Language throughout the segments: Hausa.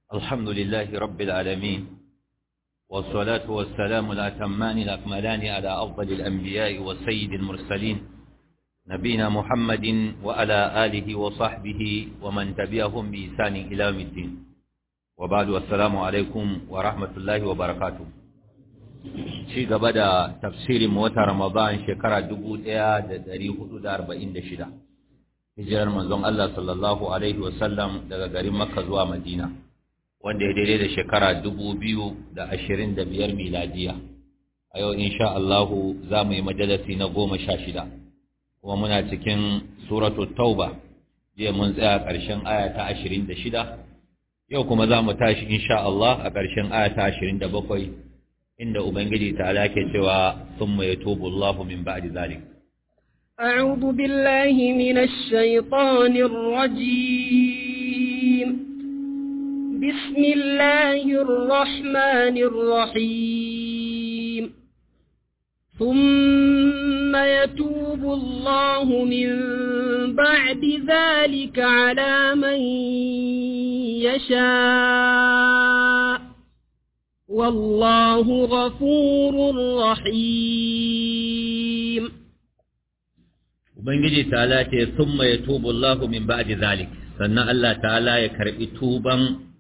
الحمد لله رب العالمين والصلاة والسلام الأتمان الأكملان على أفضل الأنبياء والسيد المرسلين نبينا محمد وعلى آله وصحبه ومن تبعهم بإحسان إلى يوم الدين وبعد والسلام عليكم ورحمة الله وبركاته شيء بدأ تفسير موتى رمضان شكرا دبوت دا 446 hijirar manzon Allah sallallahu alaihi wasallam daga garin Makka zuwa Madina wanda ya daidai da shekara 2025 miladiya. A yau insha Allah za mu yi majalisi na 16 kuma muna cikin suratul Tauba. Jiya mun tsaya ƙarshen aya ta 26. Yau kuma za mu tashi insha Allah a ƙarshen aya ta 27 inda Ubangiji ta'ala ke cewa thumma yatubu Allahu min ba'di zalik. أعوذ بالله من الشيطان الرجيم بسم الله الرحمن الرحيم ثم يتوب الله من بعد ذلك على من يشاء والله غفور رحيم. Ubangiji ta'ala ce summa yatubu Allahu min ba'di zalik, sannan Allah ta'ala ya karbi tuba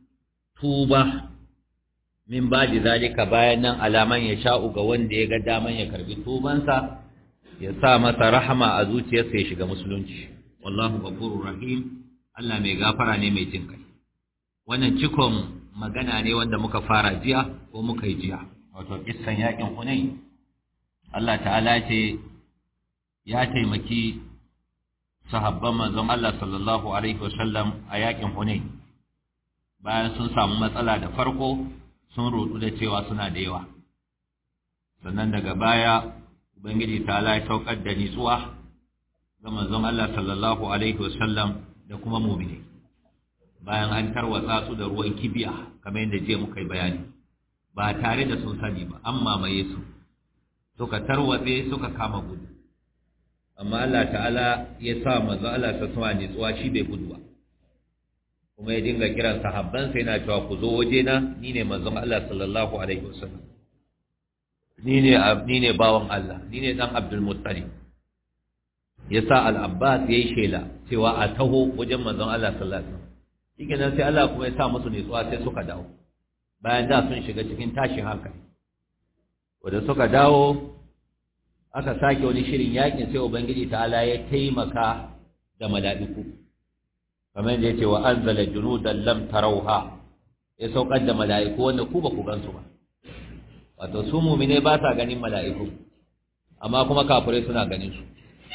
min ba'di zalika bayan nan alaman ya sha'u ga wanda ya ga daman ya karbi tubansa ya sa masa rahama a zuciyarsa ya shiga musulunci. Wallahu ghafurur rahim, Allah mai gafara ne mai jin kai. Wannan cikon magana ne wanda muka fara jiya ko muka yi jiya, wato kissan yakin Hunayn. Allah ta'ala ce ya taimaki sahabban manzon Allah sallallahu alaihi wasallam a yakin Hunayn bayan sun samu matsala da farko, sun rudu da cewa suna da yawa, sannan daga baya ubangiji ta'ala ya saukar da nitsuwa ga manzon Allah sallallahu alaihi wasallam da kuma mu'mini bayan an tarwatsa su da ruwan kibiya kamar yadda jiya muka yi bayani, ba tare da sun sani ba, amma mamaye su suka tarwatse suka kama gudu, amma Allah ta'ala ya sa manzo Allah ta sama ne tsuwa shi bai gudu ba, kuma ya dinga kiran sahabban sai yana cewa ku zo waje na, ni ne manzon Allah sallallahu alaihi wasallam, ni ne bawan Allah, ni ne dan Abdul Muttalib. Ya sa Al-Abbas yayi shela cewa a taho wajen manzon Allah sallallahu alaihi wasallam. Shikenan sai Allah kuma ya sa musu ne tsuwa sai suka dawo, bayan da sun shiga cikin tashin hankali. Wanda suka dawo aka sake wani shirin yakin, sai ubangiji ta'ala ya taimaka da mala'iku kamar da yace wa anzala junudan lam tarawha, ya saukar da mala'iku wanda ku ba ku gansu ba. Wato su mu'mine ba sa ganin mala'iku, amma kuma kafirai suna ganin su.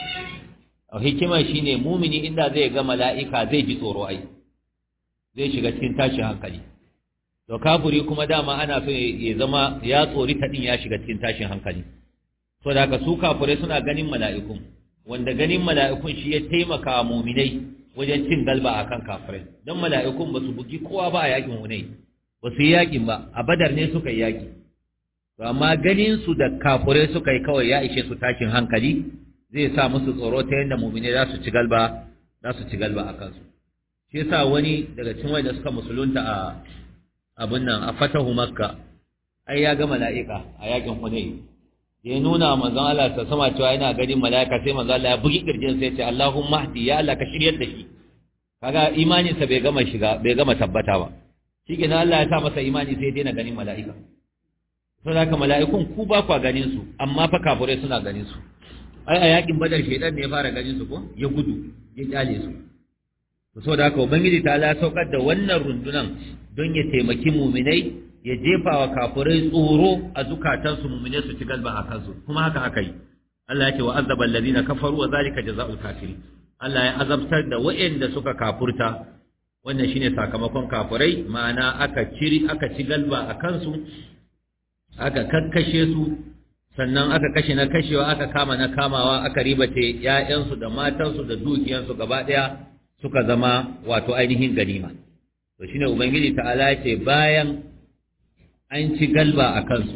Hikima shine mu'mini inda zai ga mala'ika zai ji tsoro, ai zai shiga cikin tashin hankali. To kafiri kuma dama ana so ya zama ya tsori ta din ya shiga cikin tashin hankali. So da haka su kafirai suna ganin mala'ikun, wanda ganin mala'ikun shi ya taimaka muminai wajen cin galba akan kafirai, don mala'ikun ba su bugi kowa ba a yakin Hunayn, ba su yi yakin ba, a Badar ne suka yi yaki. To amma ganin su da kafirai suka yi kawai ya ishe su tashin hankali, zai sa musu tsoro ta yadda muminai za su ci galba a kansu. Shi yasa wani daga cikin wanda suka musulunta a abin nan a fatahu Makka, ai ya ga mala'ika a yakin Hunayn. Ya nuna manzon Allah ta sama cewa yana ganin mala'ika, sai manzon Allah ya bugi kirjin sai ya ce Allahumma hdi, ya Allah ka shiryar da shi. Kaga imanin sa bai gama tabbata ba. Shikenan Allah ya sa masa imani sai ya daina ganin mala'ika. Saboda haka mala'ikun ku ba kwa ganin su, amma fa kafirai suna ganin su. Ai a yakin Badar shedan ne ya fara ganin su ko ya gudu ya kyale su. Saboda haka ubangiji ta Allah saukar da wannan rundunan don ya taimaki mu'minai, ya jefa wa kafirai tsoro a zukatansu, mu'mine su ci galba a kansu, kuma haka aka yi. Allah ya ce wa azaba allazina kafaru wa zalika jazaa'ul kafirin. Allah ya azabtar da waɗanda suka kafurta, wannan shine sakamakon kafirai, ma'ana aka ci galba a kansu, aka kakkashe su, sannan aka kashe na kashewa, aka kama na kamawa, aka ribace ƴaƴansu da matansu da dukiyansu gaba ɗaya suka zama wato ainihin ganima. To shine ubangiji ta'ala ya ce bayan an ci galba a kansu,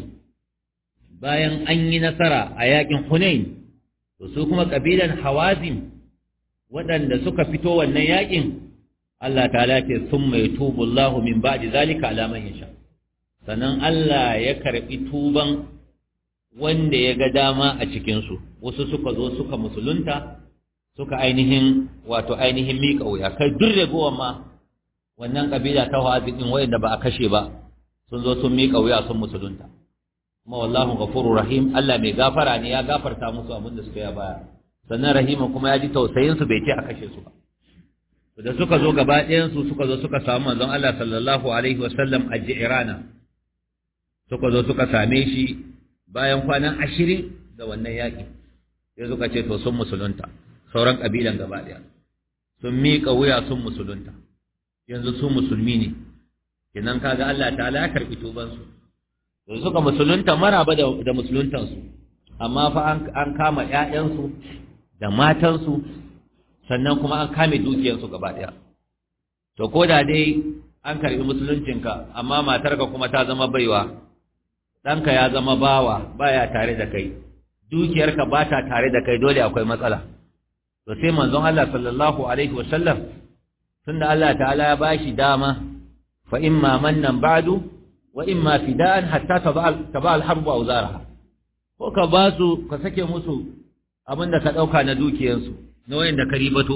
bayan an yi nasara a yakin Hunayn, to su kuma kabilan Hawazin waɗanda suka fito wannan yakin Allah ta'ala ce thumma yatubu Allahu min ba'di zalika ala man yasha sannan Allah ya karbi tuban wanda ya ga dama a cikin su wasu suka zo suka musulunta suka ainihin miƙa wuya kai durre gowa ma wannan kabila ta Hawazin wanda ba a kashe ba sun zo sun miƙa wuya sun musulunta kuma wallahu ghafurur rahim Allah mai gafara ne ya gafarta musu abin da suka yi baya sannan rahima kuma ya ji tausayin su bai ce a kashe su ba da suka zo gaba ɗayan su suka zo suka samu manzon Allah sallallahu alaihi wasallam a Ji'rana suka zo suka same shi bayan kwanan 20 da wannan yaki sai suka ce to sun musulunta sauran kabilan gaba ɗaya sun miƙa wuya sun musulunta yanzu su musulmi ne kenan kaga Allah ta'ala ya karbi tuban su to suka musulunta maraba da musuluntan su amma fa an kama ƴaƴan su da matan su sannan kuma an kame dukiyar su gaba daya to koda dai an karbi musuluncinka amma matarka kuma ta zama baiwa danka ya zama bawa baya tare da kai dukiyarka ba ta tare da kai dole akwai matsala to sai manzon Allah sallallahu alaihi wasallam tunda Allah ta'ala ya bashi dama fa imma mannan ba'du wa imma fida'an hatta taba al-harbu awzaraha ko ka basu ka sake musu abinda ka dauka na dukiyansu na wayanda ka ribato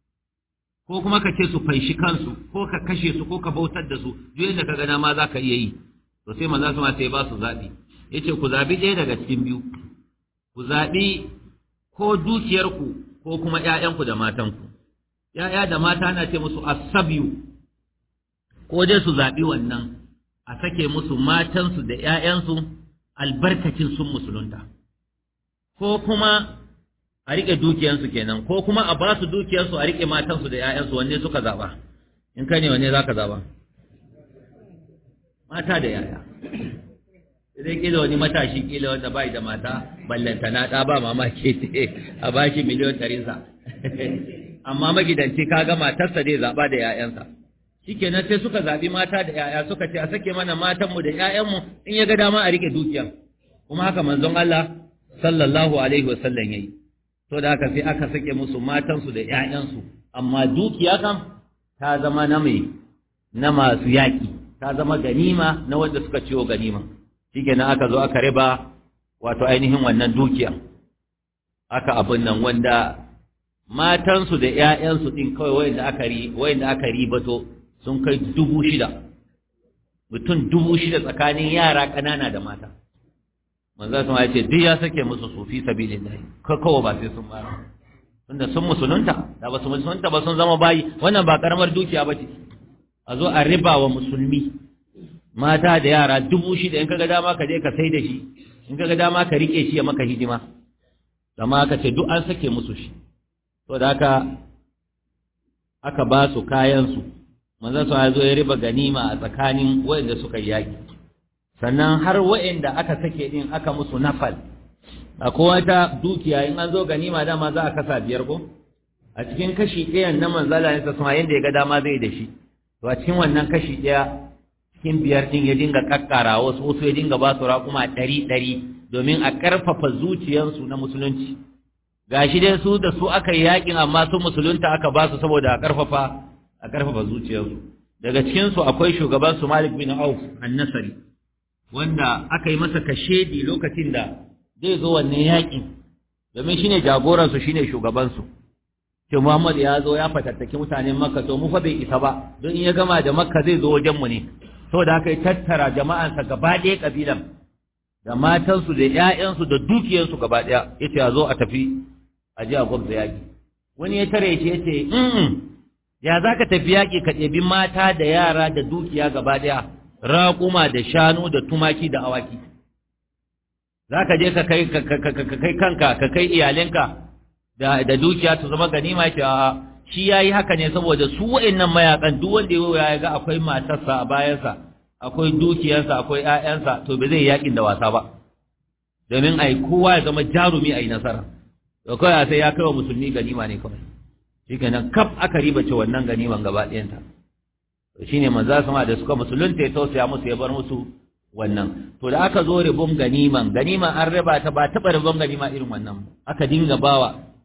ko kuma ka ce su faishi kansu ko ka kashe su ko ka bautar da su duk yanda ka gana ma zaka iya yi to sai manzo sama sai ba su zabi yace ku zabi ɗaya daga cikin biyu ku zabi ko dukiyarku ko kuma ƴaƴanku da matanku ƴaƴa da mata na ce musu asabiyu ko dai su zaɓi wannan a sake musu matansu da ƴaƴansu albarkacin sun musulunta ko kuma a riƙe dukiyansu kenan ko kuma a ba su dukiyarsu a riƙe matansu da ƴaƴansu wanne suka zaɓa in kai ne wanne za ka zaɓa mata da ƴaƴa sai kila wani matashi kila wanda bai da mata ballantana ɗa ba mamaki a ba shi miliyon 100 amma magidanci kaga matarsa zai zaba da ƴaƴansa shikenan sai suka zabi mata da ƴaƴa suka ce a sake mana matanmu da ƴaƴanmu in ya ga dama a rike dukiyar kuma haka manzon Allah sallallahu alaihi wasallam yayi to da haka sai aka sake musu matansu da ƴaƴansu amma dukiya kam ta zama na masu yaki ta zama ganima na wanda suka ciwo ganima shikenan aka zo aka riba wato ainihin wannan dukiya aka abin nan wanda matansu da ƴaƴansu din kawai wayanda aka ribato sun kai 6,000 mutum 6,000 tsakanin yara ƙanana da mata manzo sun ce duk ya sake musu sufi sabilillah kawai ba sai sun mara tunda sun musulunta da ba su musulunta ba sun zama bayi wannan ba karamar dukiya ba ce a zo a riba wa musulmi mata da yara 6,000 in kaga dama ka je ka sai da shi in kaga dama ka rike shi ya maka hidima amma aka ce duk an sake musu shi to da aka ba su kayansu manzon sa ya zo ya riba ganima a tsakanin waɗanda suka yi yaƙi sannan har waɗanda aka sake din aka musu nafal akwai wata dukiya in an zo ganima dama za a kasa 5 ko a cikin kashi ɗayan na manzala ne sa sama yanda ya ga dama zai da shi to a cikin wannan kashi ɗaya cikin 5 din ya dinga kakkara wasu ya dinga ba su raƙuma 100 domin a ƙarfafa zuciyarsu na musulunci gashi dai su da su aka yi yakin amma su musulunta aka ba su saboda a karfafa zuciyarsu daga cikin su akwai shugaban su Malik bin Auf an-Nasri wanda aka yi masa kashedi lokacin da zai zo wannan yakin domin shine jagoran su shine shugaban su ce Muhammad ya zo ya fatattaki mutanen Makka to mu fa bai isa ba don in ya gama da Makka zai zo wajen mu ne saboda haka ya tattara jama'ansa gaba ɗaya kabilan da matansu da ƴaƴansu da dukiyarsu gaba ɗaya yace a zo a tafi a ji a gwabza yaƙi wani ya tare shi ya ce ya za ka tafi yaƙi ka ɗebi mata da yara da dukiya gaba ɗaya raƙuma da shanu da tumaki da awaki za ka je ka kai kanka ka kai iyalinka da dukiya ta zama ganima ce a shi ya yi haka ne saboda su wa'annan mayakan duk wanda ya ga akwai matarsa a bayansa akwai dukiyarsa akwai 'ya'yansa to ba zai yaƙin da wasa ba domin ai kowa ya zama jarumi ai nasara to kawai sai ya kai wa musulmi ganima ne kawai shikenan kaf aka ribace wannan ganiman gaba ɗayanta to shine manzo sama da suka musulunta ya tausaya musu ya bar musu wannan to da aka zo ribon ganiman an raba ta ba taɓa ribon ganima irin wannan aka dinga bawa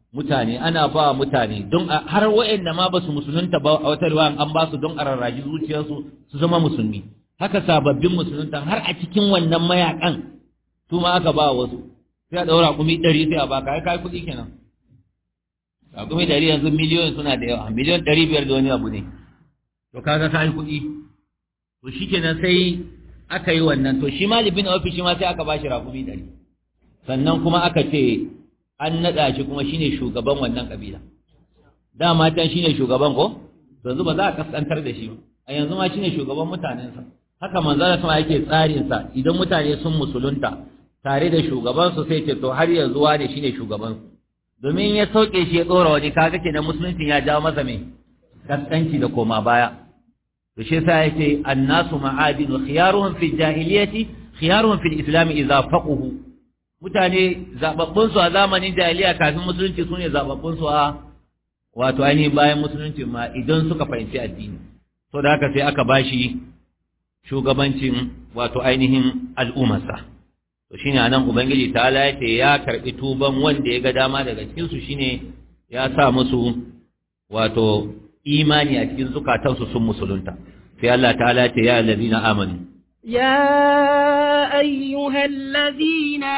mutane ana ba mutane don har wa'anda ma ba su musulunta ba a wata riwaya an ba su don a rarraji zuciyarsu su zama musulmi. Haka sababbin musulunta har a cikin wannan mayakan su ma aka ba wasu, sai a ɗaura raƙumi 100 sai a baka, kai kuɗi kenan. Raƙumi 100 yanzu miliyoyin suna da yawa, miliyon 500 da wani abu ne, to kaga kai kuɗi. To shikenan sai aka yi wannan, to shi Malik bin Auf shi ma sai aka bashi raƙumi 100, sannan kuma aka ce an naɗa shi kuma shine shugaban wannan kabila. Dama can shine shugaban ko, yanzu ba za a kaskantar da shi ba, a yanzu ma shine shugaban mutanensa. Haka manzara sama yake tsarinsa, idan mutane sun musulunta tare da shugabansu sai ce to har yanzu wane shine shugabansu, domin ya sauke shi ya tsora wani, kaga kenan musulunci ya jawo masa mai kaskanci da koma baya. To shi yasa yake annasu ma'adin khiyaruhum fi jahiliyyati khiyaruhum fi islam idza faquhu. Mutane zababbun su a zamanin jahiliya kafin musulunci sune zababbun su a wato ainihin bayan musulunci ma idan suka fahimci addini. So da haka sai aka bashi shugabancin wato ainihin al'ummarsa. To shine anan ubangiji ta'ala yace ya karbi tuban wanda ya ga dama daga cikin su, shine ya sa musu wato imani a cikin zukatansu sun musulunta. Sai Allah ta'ala yace ya allazina amanu ya ayyuhallazina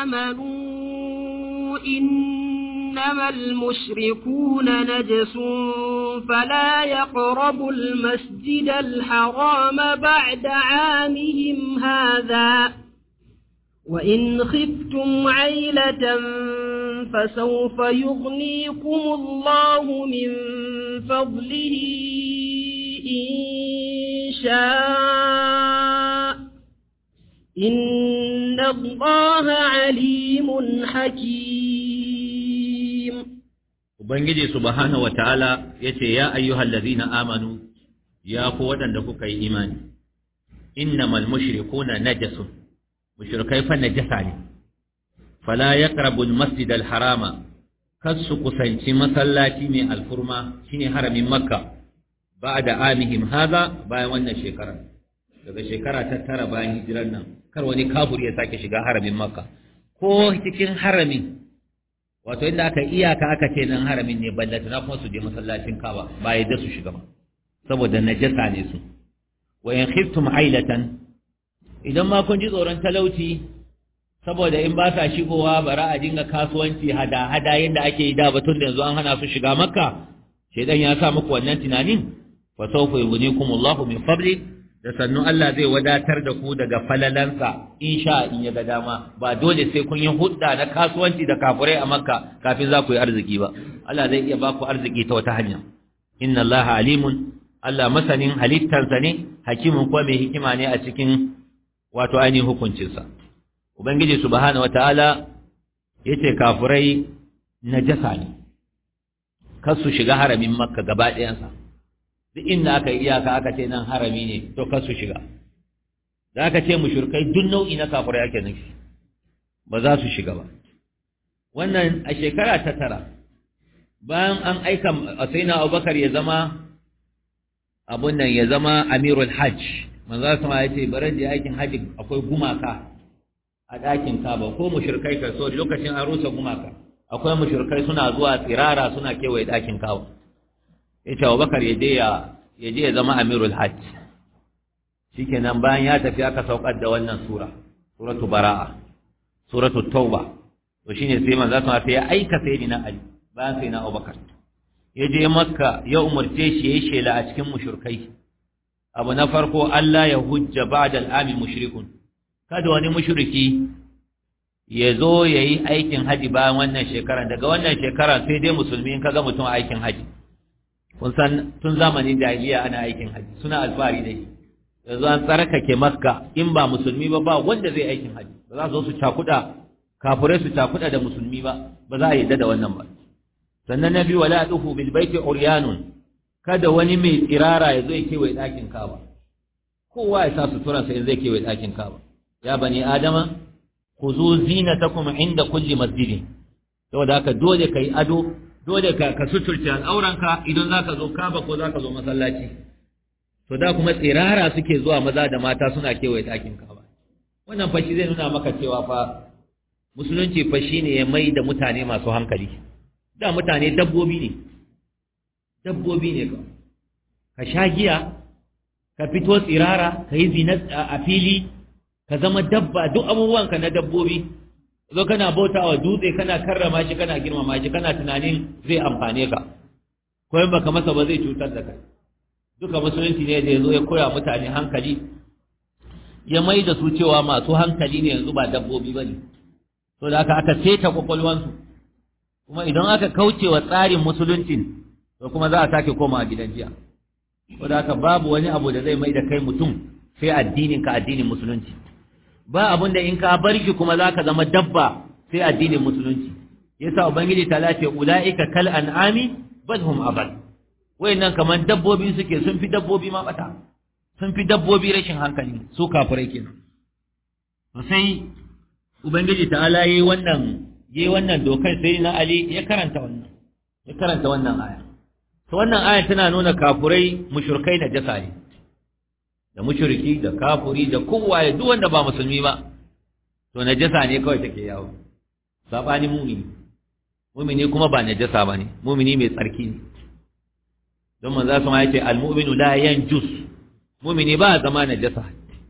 amanu innamal mushrikuna najasun fala yaqrabul masjidal harama ba'da 'amihim hadha وإن خفتم عيلة فسوف يغنيكم الله من فضله إن شاء إن الله عليم حكيم. Ubangiji subhanahu wataala yace ya ayyuhallazina amanu ya ku wadanda kuka yi imani innamal mushrikuna najasun, mushrikai fa najasa ne, fala yaqrabu al-masjid al-harama, kasu kusanci masallaci mai alfurma shine haramin makka ba'da amihim hadha, bayan wannan shekara, daga shekara ta 9 bayan hijiran nan, kar wani kafiri ya sake shiga haramin makka ko cikin haramin, wato inda aka iyaka aka ce nan haramin ne, ballata na kuma su je masallacin Kaaba ba yadda su shiga ba saboda najasa ne su. wa in khiftum ailatan, idan ma kun ji tsoron talauci saboda in ba sa shigowa bara a dinga kasuwanci hada yadda ake yi da batun da yanzu an hana su shiga makka, shedan ya sa muku wannan tunanin, fa sawfa yughnikumullahu min fadli, da sannu Allah zai wadatar da ku daga falalansa insha in ya ga dama. Ba dole sai kun yi hudda na kasuwanci da kafirai a makka kafin za ku yi arziki ba, Allah zai iya ba ku arziki ta wata hanya. Inna Allaha alimun, Allah masanin halittarsa ne, hakimin kuma mai hikima ne a cikin wato ainihin hukuncinsa. Ubangiji subhanahu wataala yace kafirai najasa ne, kar su shiga haramin makka gaba ɗayansa. Duk inda aka yi iyaka aka ce nan harami ne, to kar su shiga. Da aka ce mushrikai duk nau'i na kafirai ake nufi, ba za su shiga ba. Wannan a shekara ta 9 bayan an aika Sayyidina Abubakar ya zama abun nan, ya zama amirul hajj, manzo sama ya ce bari da aikin haji akwai gumaka a ɗakin Kaaba, ko mushrikai ka so lokacin an rusa gumaka, akwai mushrikai suna zuwa tsirara suna kewaye ɗakin Kaaba. Yace Abubakar ya je ya zama amirul hajj. Shikenan bayan ya tafi aka saukar da wannan suratu bara'a, suratu tauba. To shine sai manzo sama sai ya aika sayyidina Ali bayan sayyidina Abubakar, ya je Makka ya umurce shi yayi shela a cikin mushrikai. Abu na farko, Allah ya hujja ba'da al'ami mushrikun, kada wani mushriki ya zo ya yi aikin haji bayan wannan shekara, daga wannan shekara sai dai musulmi in kaga mutum aikin haji. Kun san tun zamanin jahiliya ana aikin haji, suna alfahari da shi. Yanzu an tsarkake Makka, in ba musulmi ba wanda zai aikin haji, ba za su zo su cakuɗa, kafirai su cakuɗa da musulmi ba za a yarda da wannan ba. Sannan na biyu, wala tufu bil baiti uryanun, kada wani mai tsirara ya zo ya kewaye ɗakin Kaaba. Kowa ya sa suturansa in zai kewaye ɗakin Kaaba. Ya bani Adama, ku zo zinatakum inda kulli masjidin. Saboda haka dole ka yi ado, dole ka suturce al'auranka idan za ka zo Kaaba ko za ka zo masallaci. To da kuma tsirara suke zuwa maza da mata suna kewaye ɗakin Kaaba. Wannan fashi zai nuna maka cewa fa musulunci fashi ne ya mai da mutane masu hankali. da mutane dabbobi ne ka sha giya ka fito tsirara ka yi zina a fili ka zama dabba duk abubuwanka na dabbobi zo kana bauta wa dutse kana karrama shi kana girmama shi kana tunanin zai amfane ka ko in baka masa ba zai cutar da kai duka musulunci ne da yazo ya koya mutane hankali ya mai da su cewa masu hankali ne yanzu ba dabbobi bane to da aka seta kwakwalwansu kuma idan aka kauce wa tsarin musuluncin to kuma za a sake koma gidan jiya to da aka babu wani abu da zai mai da kai mutum sai addinin ka addinin musulunci ba abun da in ka bar shi kuma zaka zama dabba sai addinin musulunci yasa ubangiji ta lace ulaika kal an'ami bal hum abal wayannan kaman dabbobi suke sun fi dabbobi ma bata sun fi dabbobi rashin hankali su kafirai kenan to sai ubangiji ta'ala yayi wannan dokar sai na Ali ya karanta wannan aya to wannan aya tana nuna kafirai mushrikai da jasa ne da mushriki da kafiri da kowa duk wanda ba musulmi ba to najasa ne kawai take yawo sabani mu'mini kuma ba najasa bane mu'mini mai tsarki ne don manzo sama yace al-mu'minu la yanjus mu'mini ba zama najasa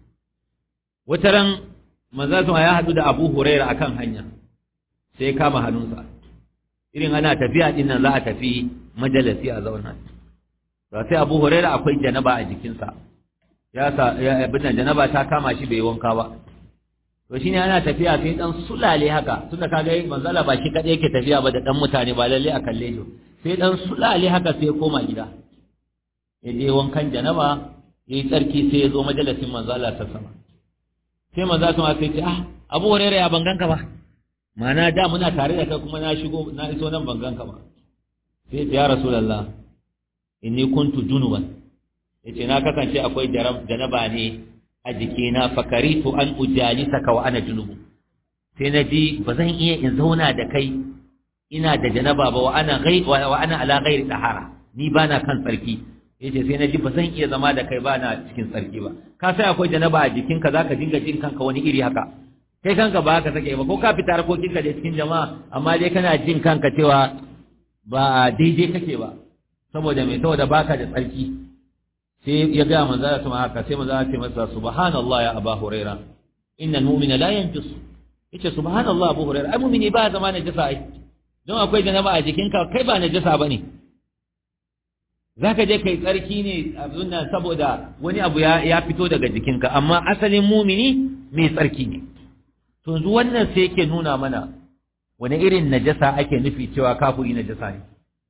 wataran manzo sama ya hadu da Abu Hurairah akan hanya sai kama hannunsa irin ana tafiya din nan za a tafi majalisi a zauna sai Abu Hurairah akwai janaba a jikinsa ya abin janaba ta kama shi bai wanka ba to shine ana tafiya sai dan sulale haka tunda kaga manzala ba shi kadai yake tafiya ba da dan mutane ba lalle a kalle shi sai dan sulale haka sai ya koma gida ya je wankan janaba yayi tsarki sai ya zo majalisin manzala ta sama sai manzala sama sai ce Abu Hurairah ya banganka ba mana da muna tare da kai kuma na iso nan banganka ba sai ya rasulullah inni kuntu junuban yace na kasance akwai janaba ne a jikina fakaritu an ujalisaka wa ana junubu sai na ji ba zan iya in zauna da kai ina da janaba ba wa ana ala ghairi tahara ni bana kan tsarki yace sai na ji ba zan iya zama da kai bana cikin tsarki ba ka sai akwai janaba a jikinka zaka dinga jin kanka wani iri haka kai kanka ba haka take ba ko ka fita harkokinka da cikin jama'a amma dai kana jin kanka cewa ba daidai kake ba saboda baka da tsarki sai ya ga manzo Allah sama haka sai manzo Allah ya ce masa subhanallah ya Abu Hurairah innal mu'mina la yanjus yace subhanallah Abu Hurairah ai mu'mini ba zama najasa ai don akwai janaba a jikinka kai ba najasa bane zaka je kai tsarki ne abun nan saboda wani abu ya fito daga jikinka amma asalin mu'mini mai tsarki ne to yanzu wannan sai yake nuna mana wani irin najasa ake nufi cewa kafiri najasa ne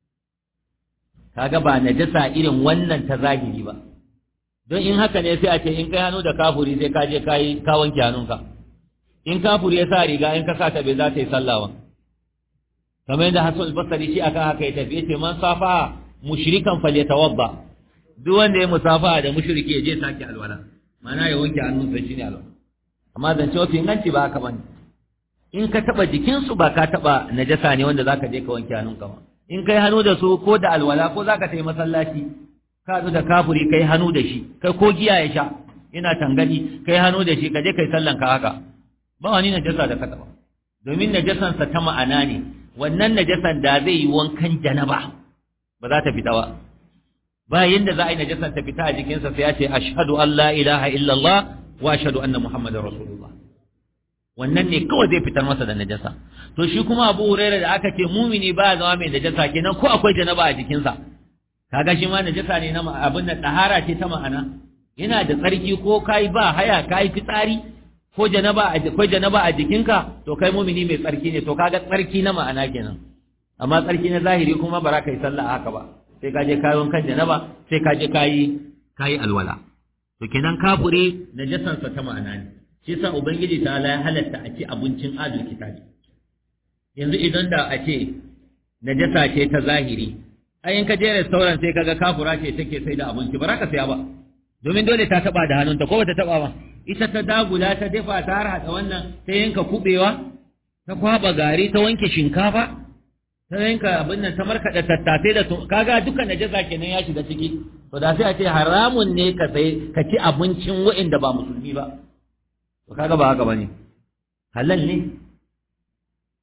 kaga ba najasa irin wannan ta zahiri ba don in haka ne sai a ce in kai hannu da kafuri sai ka je ka wanke hannunka in kafuri ya sa riga in ka sa ta bai za ta yi sallawa kamar yadda Hassan al-Basri shi akan haka ya tafi yace man safa mushrikan falyatawadda duk wanda ya musafa da mushriki ya je saki alwala mana ya wanke hannunsa shine alwala amma zance wasu inganci ba haka bane in ka taba jikinsu ba ka taba najasa ne wanda zaka je ka wanke hannunka ba in kai hannu da su ko da alwala ko zaka tayi masallaci ka zo da kafiri kai hannu da shi kai ko giya ya sha ina tangali kai hannu da shi ka je kai sallan ka haka ba wani najasa da kata ba domin najasan sa ta ma'ana ne wannan najasan da zai yi wankan janaba ba za ta fita ba yanda za a yi najasan ta fita a jikinsa sai ya ce ashhadu an la ilaha illallah wa ashhadu anna muhammadar rasulullah wannan ne kawai zai fitar masa da najasa to shi kuma Abu Hurairah da aka ce mumini ba zama mai najasa kenan ko akwai janaba a jikinsa kaga shi ma najasa ne na abin da tahara ce ta ma'ana yana da tsarki ko kai ba haya kai fitsari ko janaba a jikinka to kai mumini mai tsarki ne to kaga tsarki na ma'ana kenan amma tsarki na zahiri kuma ba za ka yi sallah haka ba sai ka je kayon kan janaba sai ka je kayi alwala to kenan kafure najasansa ta ma'ana ne shi yasa ubangiji ta ya halatta a ci abincin adul kitabi yanzu idan da a ce najasa ce ta zahiri ai in ka je restaurant sai kaga kafura ce take sai da abinci ba za ka saya ba domin dole ta taba da hannunta ko bata taba ba ita ta dagula ta dafa ta harhaɗa wannan ta yanka kubewa ta kwaba gari ta wanke shinkafa ta yanka abin nan ta markaɗa tattasai da kaga dukkan najasa kenan ya shiga ciki to da sai a ce haramun ne ka ci abincin wa'inda ba musulmi ba to kaga ba haka bane halal ne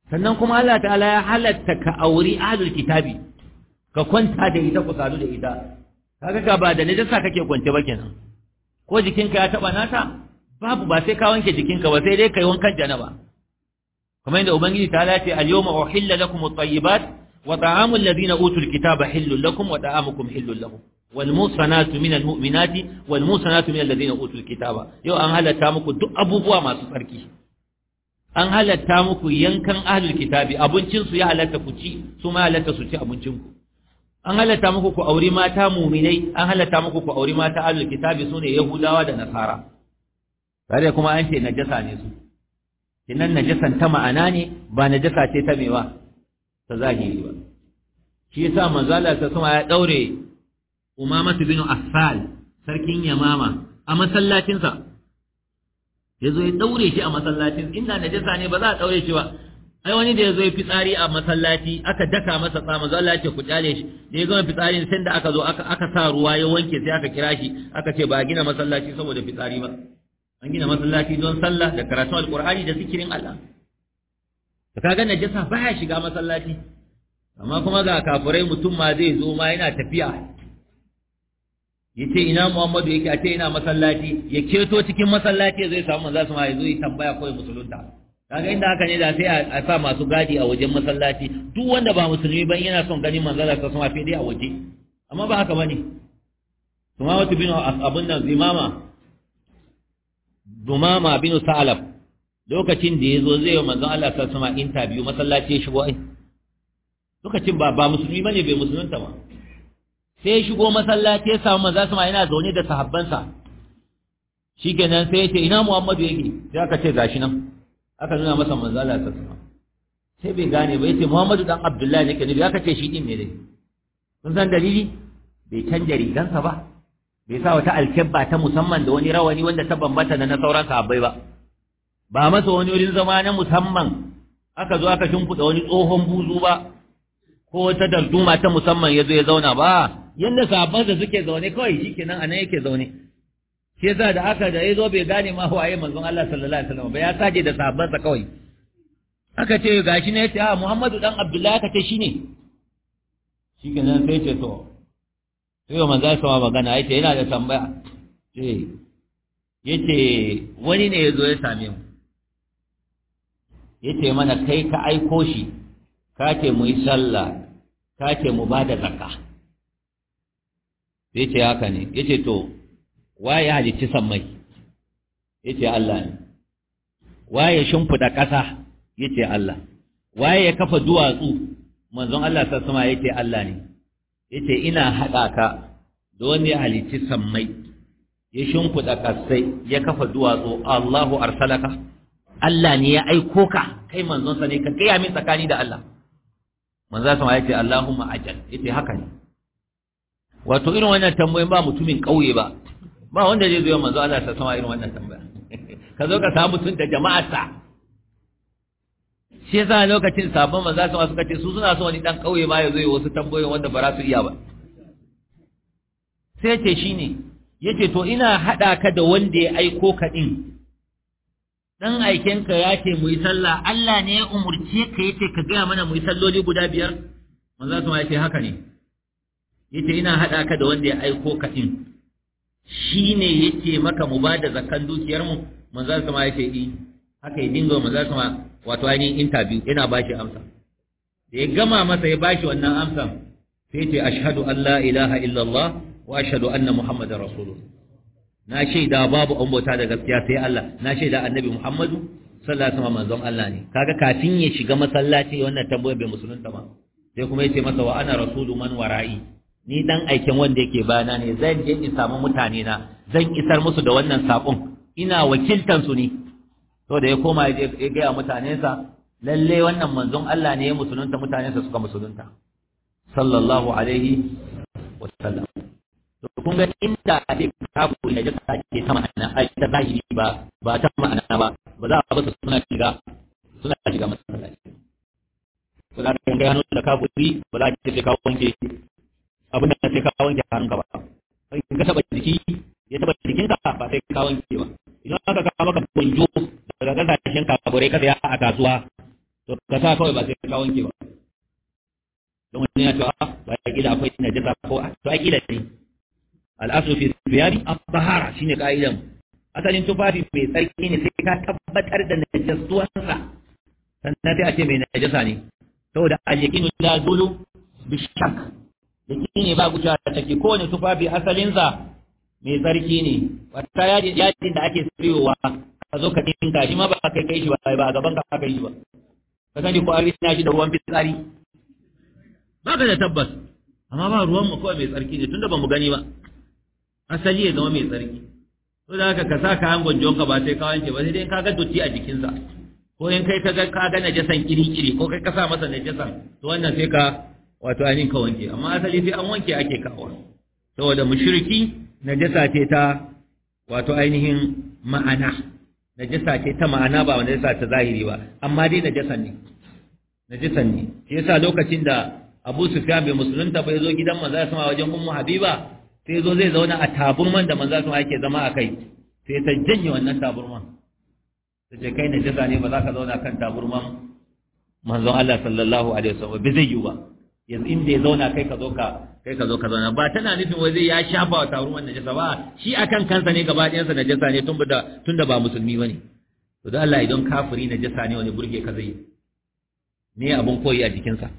sannan kuma Allah ta'ala ya halatta ka auri ahlul kitabi ka kwanta da ita ku sadu da ita kaga ka ba da najasa kake kwance ba kenan ko jikinka ya taba nata babu ba sai ka wanke jikinka ba sai dai kai wankan janaba kamar yadda ubangiji ta ce al-yawma uhilla lakum at-tayyibat wa ta'amul ladina utul kitaba hillul lakum wa ta'amukum hillul lahum wal musanatu minal mu'minati wal musanatu minal ladina utul kitaba yau an halatta muku duk abubuwa masu tsarki an halatta muku yankan ahlul kitabi abincin su ya halatta ku ci su ma halatta su ci abincin ku an halatta muku ku auri mata mu'minai an halatta muku ku auri mata ahlul kitabi sune yahudawa da nasara tare kuma an ce najasa ne su kinan najasan ta ma'ana ne ba najasa ce ta mewa ta zahiri ba shi yasa manzo Allah ta sama ya daure Umamatu bin Affal sarkin Yamama a masallacin sa yazo ya daure shi a masallacin inda najasa ne ba za a daure shi ba ai wani da yazo ya fitsari a masallaci aka daka masa tsama manzo Allah ya ce ku kyale shi da yazo fitsarin sai da aka zo aka sa ruwa ya wanke sai aka kira shi aka ce ba gina masallaci saboda fitsari ba an gina masallaci don sallah da karatun alqur'ani da zikirin Allah da kaga najasa baya shiga masallaci amma kuma ga kafirai mutum ma zai zo ma yana tafiya yace ina Muhammadu yake a ce ina masallaci ya keto cikin masallaci zai samu manzo sama ya zo ya tambaya ko musulunta kaga inda haka ne da sai a sa masu gadi a wajen masallaci duk wanda ba musulmi ban yana son ganin manzo Allah sama sai dai a waje amma ba haka bane kuma wata bin abun nan Dumama bin Sa'alab lokacin da yazo zai yi manzon Allah sallallahu alaihi wasallam interview masallaci ya shigo ai lokacin ba musulmi bane bai musulunta ba sai ya shigo masallaci ya samu manzon Allah yana zaune da sahabbansa shikenan sai ya ce ina Muhammadu yake sai aka ce gashi nan aka nuna masa manzon Allah sallallahu alaihi wasallam sai bai gane ba yace Muhammadu dan Abdullahi ne kenan aka ce shi din ne dai kun san dalili bai canja rigansa ba bai sa wata alkebba ta musamman da wani rawani wanda ta bambanta da na sauran sahabbai ba masa wani wurin zama na musamman aka zo aka shimfiɗa wani tsohon buzu ba ko wata darduma ta musamman ya zo ya zauna ba yanda sahabban da suke zaune kawai shikenan anan yake zaune shi yasa da aka da yazo bai gane ma waye manzon Allah sallallahu alaihi wasallam ba ya saje da sahabban sa kawai aka ce gashi ne yace Muhammadu dan Abdullahi aka ce shine shikenan sai ce to sai manzo sama magana yace yana da tambaya yace wani ne yazo ya same mu yace mana kai ka aiko shi ka ce mu yi sallah ka ce mu bada zakka yace haka ne yace to waye halicci sammai yace Allah ne waye shimfida ƙasa yace Allah waye ya kafa duwatsu manzon Allah sallallahu alaihi wasallam yace Allah ne yace ina haɗa ka da wanda ya halicci sammai ya shimfiɗa ƙasai ya kafa duwatsu Allahu arsalaka Allah ne ya aiko ka kai manzon sa ne ka gaya min tsakani da Allah manzon sa yace Allahumma ajal yace haka ne wato irin wannan tambayoyin ba mutumin kauye ba wanda zai zo manzon Allah sallallahu alaihi irin wannan tambaya ka zo ka samu mutun da jama'arsa shi yasa lokacin sabon maza suka ce su suna so wani dan kauye ma ya zo yi wasu tambayoyi wanda ba za su iya ba sai ce shine yace to ina hada ka da wanda ya aiko ka din dan aiken ka yace mu yi sallah Allah ne ya umurce ka yace ka ga mana mu yi salloli guda 5 manzo kuma yace haka ne yace ina hada ka da wanda ya aiko ka din shine yace maka mu bada zakan dukiyar mu manzo kuma yace haka ya dinga manzo kuma wato ainihin interview yana bashi amsa da ya gama masa ya bashi wannan amsan sai ce ashhadu an la ilaha illallah wa ashhadu anna muhammadar rasulullah na shaida babu an bauta da gaskiya sai Allah na shaida annabi muhammadu sallallahu alaihi wasallam manzon Allah ne kaga kafin ya shiga masallaci wannan tambayar bai musulunta ba sai kuma yace masa wa ana rasulu man wara'i ni dan aikin wanda yake bana ne zan je in samu mutane na zan isar musu da wannan sakon ina wakiltan su ne to da ya koma ya gaya mutanensa lalle wannan manzon Allah ne ya musulunta mutanensa suka musulunta sallallahu alaihi wasallam to kun ga inda ake kafu da jaka ke ta ma'ana ai ta zahiri ba ta ma'ana ba za a ba su suna shiga masallaci to da kan gano da kafuri ba za ki sai ka wanke abin da sai ka wanke hannunka ba kai ka taba jiki ya taba jikinka ba sai ka wanke ba idan aka kawo maka bonjo daga kasashen kafurai ka saya a kasuwa to ka ka sa kawai ba sai ka wanke ba don wani ya ce ba ya kila akwai najasa ko to ai kila ne al'asu fi thiyabi at-tahara shine kaidan asalin tufafi mai tsarki ne sai ka tabbatar da najasuwansa sannan sai a ce mai najasa ne saboda al-yaqinu la zulu bi shakk yaqini ba guja take kowane tufafi asalinsa mai tsarki ne wata yadin da ake siyowa ka zo ka dinka shi ma ba kai shi ba a gaban ka kai shi ba ka sani ko an rina shi da ruwan fitsari ba ka da tabbas amma ba ruwan mu kawai mai tsarki ne tunda ba mu gani ba asali ya zama mai tsarki to da haka ka sa kayan gwanjon ka ba sai ka wanke ba sai dai ka ga dotti a jikinsa ko in kai ka ga najasan kiri ko kai ka sa masa najasan to wannan sai ka wato ainihin ka wanke amma asali sai an wanke ake kawo saboda mushriki najasa ce ta wato ainihin ma'ana najasa ce ta ma'ana ba wanda yasa ta zahiri ba amma dai najasan ne shi yasa lokacin da Abu Sufyan bai musulunta bai zo gidan manzo sama wajen Ummu Habiba sai zo zai zauna a taburman da manzo sama yake zama a kai sai ta janye wannan taburman sai kai najasa ne ba za ka zauna kan taburman manzon Allah sallallahu alaihi wasallam bai zai yi ba yanzu inda ya zauna kai ka zo ka zauna ba tana nufin wai zai ya shafa wa taburman najasa ba shi akan kansa ne gaba ɗayansa najasa ne tunda ba musulmi bane to da Allah idan kafiri najasa ne wani burge ka zai me abun koyi a jikinsa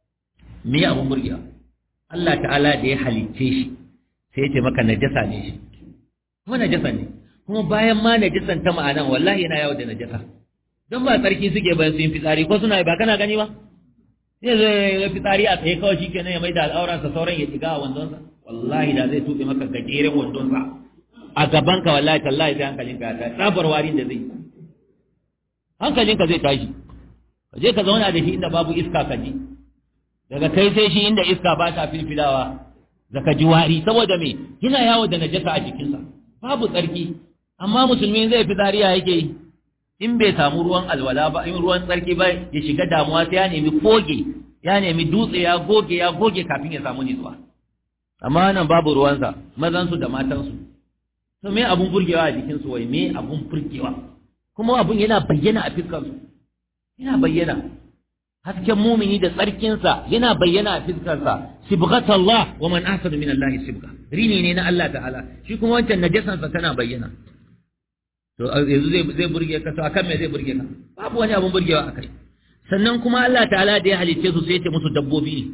me abun burgewa Allah ta'ala da ya halicce shi sai ya ce maka najasa ne shi kuma najasa ne kuma bayan ma najasan ta ma'anan wallahi yana yawo da najasa don ba tsarki suke bayan su yin fitsari ko suna ba kana gani ba sai zai ya fitsari a tsaye kawai shikenan ya maida al'auransa sauran ya shiga a wandonsa wallahi da zai tuɓe maka gajeren wandonsa a gabanka wallahi tallahi sai hankalinka ya tashi tsabar warin da zai hankalinka zai tashi ka je ka zauna da shi inda babu iska ka ji daga kai sai shi inda iska ba ta filfilawa da ka ji wari saboda me yana yawo da najasa a jikinsa babu tsarki amma musulmi zai fi zariya yake yi in bai samu ruwan alwala ba in ruwan tsarki ba ya shiga damuwa sai ya nemi foge ya nemi dutse ya goge kafin ya samu nutsuwa amma nan babu ruwansa mazansu da matansu to me abun burgewa a jikinsu wai me abun burgewa kuma abun yana bayyana a fiskarsu yana bayyana hasken mumini da tsarkinsa yana bayyana a fiskarsa sibghatallah wa man ahsanu min Allah sibgha rini ne na Allah ta'ala shi kuma wancan najasansa tana bayyana to yanzu zai burge ka to akan me zai burge ka babu wani abun burgewa akai sannan kuma Allah ta'ala da ya halicce su sai ya ce musu dabbobi ne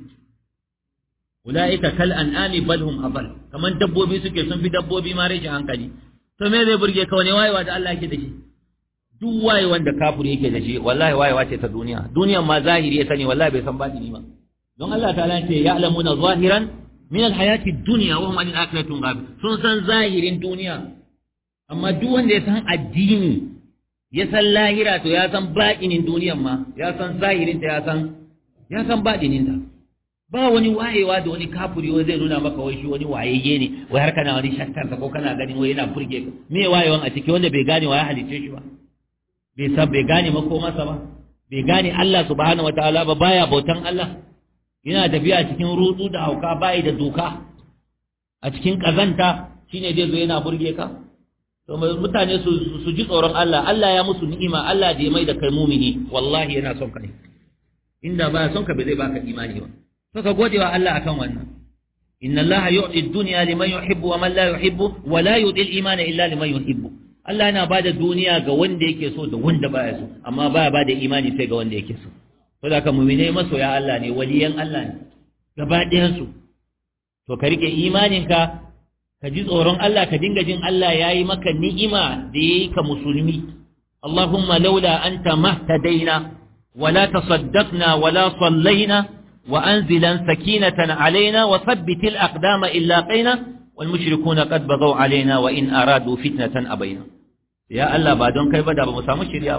ulaika kal an'ami bal hum adall kaman dabbobi suke sun fi dabbobi ma rashin hankali to me zai burge ka wani wayewa da Allah yake da shi duk waye wanda kafiri yake da shi wallahi wayewa ce ta duniya duniyan ma zahiri ya sani wallahi bai san batini ba don Allah ta'ala ce ya'lamuna zahiran min alhayati dunya wa hum anil akhirati ghafilun sun san zahirin duniya amma duk wanda ya san addini ya san lahira to ya san batinin duniyan ma ya san zahirin ta ya san batinin ta ba wani wayewa da wani kafiri wai zai nuna maka wai shi wani wayayye ne wai har kana wani shakkar ko kana ganin wai yana burge ka me wayewan a ciki wanda bai gane wa ya halice shi ba bai gane makomarsa ba bai gane Allah subhanahu wataala ba baya bautan Allah yana tafiya cikin rutsu da hauka bai da doka a cikin kazanta shine zai zo yana burge ka to mutane su ji tsoron Allah Allah ya musu ni'ima Allah da ya mai da kai mumini wallahi yana son ka ne inda ba son ka bai zai baka imani ba to ka gode wa Allah akan wannan inna Allah yu'ti ad-dunya liman yuhibbu wa man la yuhibbu wa la yu'ti al-imana illa liman yuhibbu Allah yana bada duniya ga wanda yake so da wanda baya so amma baya bada imani sai ga wanda yake so saboda haka mu'mine masoya Allah ne waliyan Allah ne gaba ɗayan su to ka rike imaninka ka ji tsoron Allah ka dinga jin Allah yayi maka ni'ima da yayi ka musulmi Allahumma laula anta mahtadaina wala tasaddaqna wala sallaina wa anzilan sakinatan alaina wa thabbitil aqdama illa qaina والمشركون قد بغوا علينا وإن أرادوا فتنة أبينا يا الله بعدون كيف دا بمسامو شريعة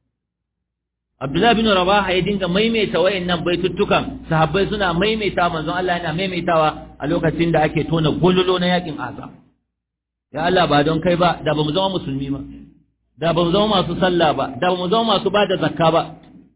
عبد الله بن رواحة يدينك ميميتا وإنهم بيتتكم صحابي سنة ميميتا منزون الله هنا ميميتا ألوكا تند أكي تونا قلولونا يكين أعظم يا الله بعدون كيف دا بمزوم مسلمي ما دا بمزوم ما سصلى با دا بمزوم ما سبادة زكاة با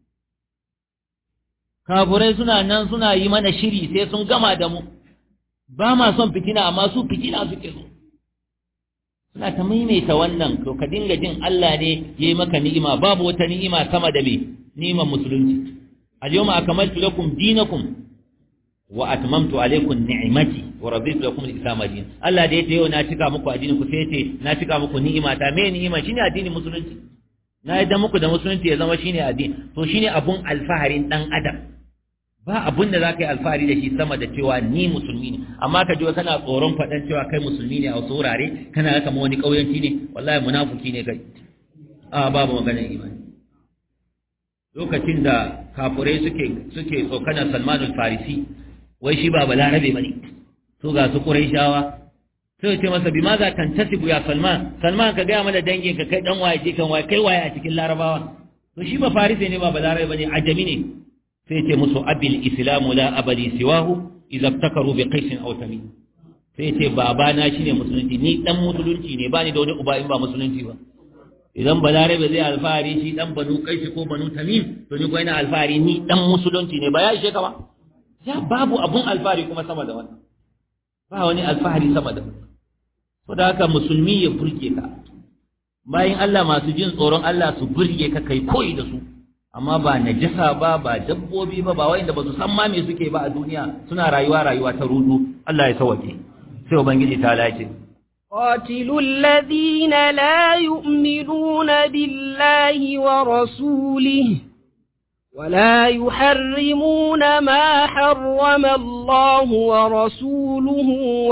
kafurai suna nan suna yi mana shiri sai sun gama da mu ba ma son fitina amma su fitina suke so suna ta maimaita wannan to ka dinga jin Allah ne yayi maka ni'ima babu wata ni'ima sama da me ni'imar musulunci al-yawma akmaltu lakum dinakum wa atmamtu alaykum ni'mati wa raditu lakum al-islam dinan. Allah da yace yau na cika muku addinin ku sai yace na cika muku ni'imata. Me ni'ima? Shine addinin musulunci. Na yadda muku da musulunci ya zama shine addini. To shine abun alfaharin dan adam. Ba abun da zaka yi alfahari da shi sama da cewa ni musulmi ne. Amma ka ji kana tsoron fadan cewa kai musulmi ne a wasu wurare, kana ga kamar wani kauyanci ne, wallahi munafiki ne kai. Babu maganar imani. Lokacin da kafurai suke tsokanar Salman al-Farisi, wai shi ba balarabe bane, to ga su Quraishawa sai ce masa bima za tantasibu ya Salman ka ga mana dangin ka kai dan waye je kan waye kai waye a cikin larabawa. To shi ba Farisi ne ba balarabe bane, ajami ne. sai ce musu abil islamu la abadi siwahu idza ibtakaru bi qais aw tamim. sai ce babana shine musulunci, ni dan musulunci ne, bani da wani uba in ba musulunci ba. idan balarabe zai alfahari shi dan banu qais ko banu tamim, to ni ko ina alfahari ni dan musulunci ne. ba ya ishe ka ba? ya babu abun alfahari kuma sama da wannan, ba wani alfahari sama da wannan. saboda haka musulmi ya burge ka, bayan Allah masu jin tsoron Allah su burge ka kai koyi da su, amma ba najasa ba dabbobi ba wanda ba su san ma me suke ba a duniya, suna rayuwa ta rudu. Allah ya sauke. sai ubangiji ta lace قاتلوا الذين لا يؤمنون بالله ورسوله ولا يحرمون ما حرم الله ورسوله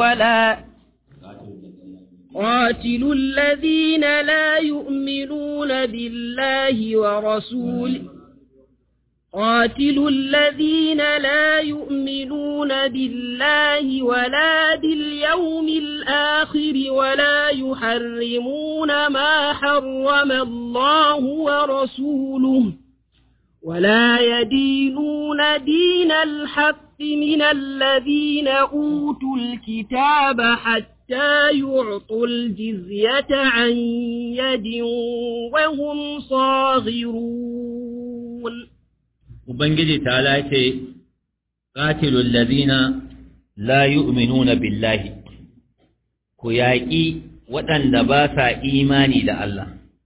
قاتلوا الذين لا يؤمنون بالله ورسوله قاتلوا الذين لا يؤمنون بالله ولا باليوم الآخر ولا يحرمون ما حرم الله ورسوله ولا يدينون دين الحق من الذين أوتوا الكتاب حتى يعطوا الجزية عن يد وهم صاغرون. Ubangiji ta lace qatilul ladina la yu'minuna billahi, ku yaƙi waɗanda ba sa imani da Allah,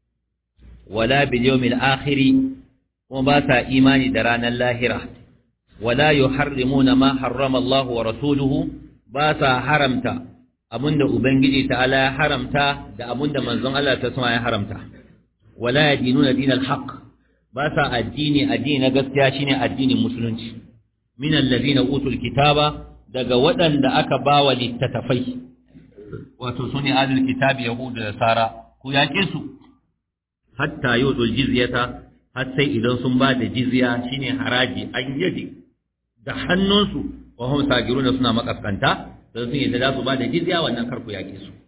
wala bil yawmil akhir, kuma ba sa imani da ranar lahira, wala yuharrimuna ma harrama Allah wa rasuluhu, ba sa haramta abinda Ubangiji ta'ala ya haramta da abinda manzon Allah ta sama ya haramta, wala yadinuna dinal haqq, ba sa addini na gaskiya shine addinin musulunci. min allazina utul kitaba, daga waɗanda aka bawa littattafai, wato sune ahlul kitabi yahudu da sara, ku yaƙe su hatta yudul jizyata, har sai idan sun ba da jizya shine haraji an yadi da hannunsu, wa hum sagiruna suna makaskanta, dan sun yadda za su ba da jizya, wannan kar ku yaƙe su.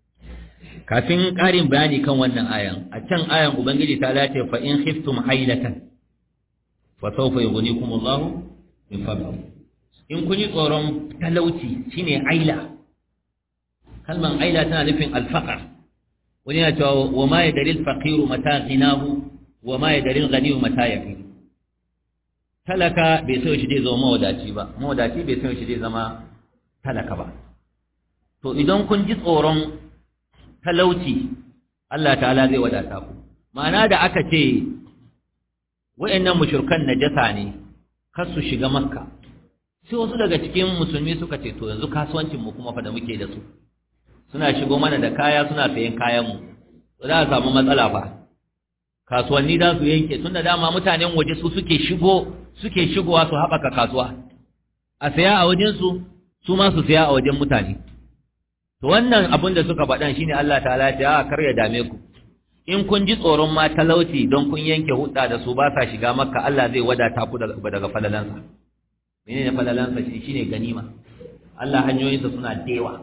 kafin ƙarin bayani kan wannan ayan, a can ayan ubangiji ta lace fa in khiftum ailatan fa sawfa yughnikumullahu min fadlihi. in kun yi tsoron talauci shine aila, kalman aila tana nufin alfaqar. wani ya ce wa ma yadril faqiru mata ghinahu wa ma yadril ghaniyu mata yaqin. talaka bai so shi zai zama mawadaci ba, mawadaci bai so shi zai zama talaka ba. to idan kun ji tsoron talauci, Allah ta'ala zai wadata ku. ma'ana da aka ce wayannan mushrikan najasa ne, kar su shiga makka, sai wasu daga cikin musulmi suka ce to yanzu kasuwancin mu kuma fa da muke da su, suna shigo mana da kaya, suna sayen kayan mu, to za a samu matsala fa. kasuwanni za su yanke, tunda dama mutanen waje su suke shigowa su haɓaka kasuwa, a saya a wajen su, su ma su saya a wajen mutane. to wannan abin da suka faɗan shine Allah ta'ala ya kar ya dame ku, in kun ji tsoron ma talauci don kun yanke hudda da su ba sa shiga makka, Allah zai wadata ku daga falalansa. menene falalansa? shine ganima. Allah hanyoyinsa suna dewa,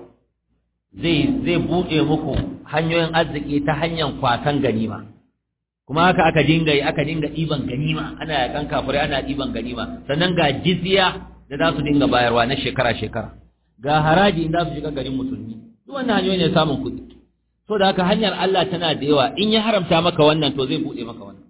zai buɗe muku hanyoyin arziki ta hanyar kwatan ganima. kuma haka aka dinga ɗiban ganima, ana yakan kafirai, ana ɗiban ganima. sannan ga jizya da za su dinga bayarwa na shekara-shekara, ga haraji in za su shiga garin musulmi. duk wannan hanyoyi ne samun kuɗi. so da haka hanyar Allah tana da yawa, in ya haramta maka wannan to zai buɗe maka wannan.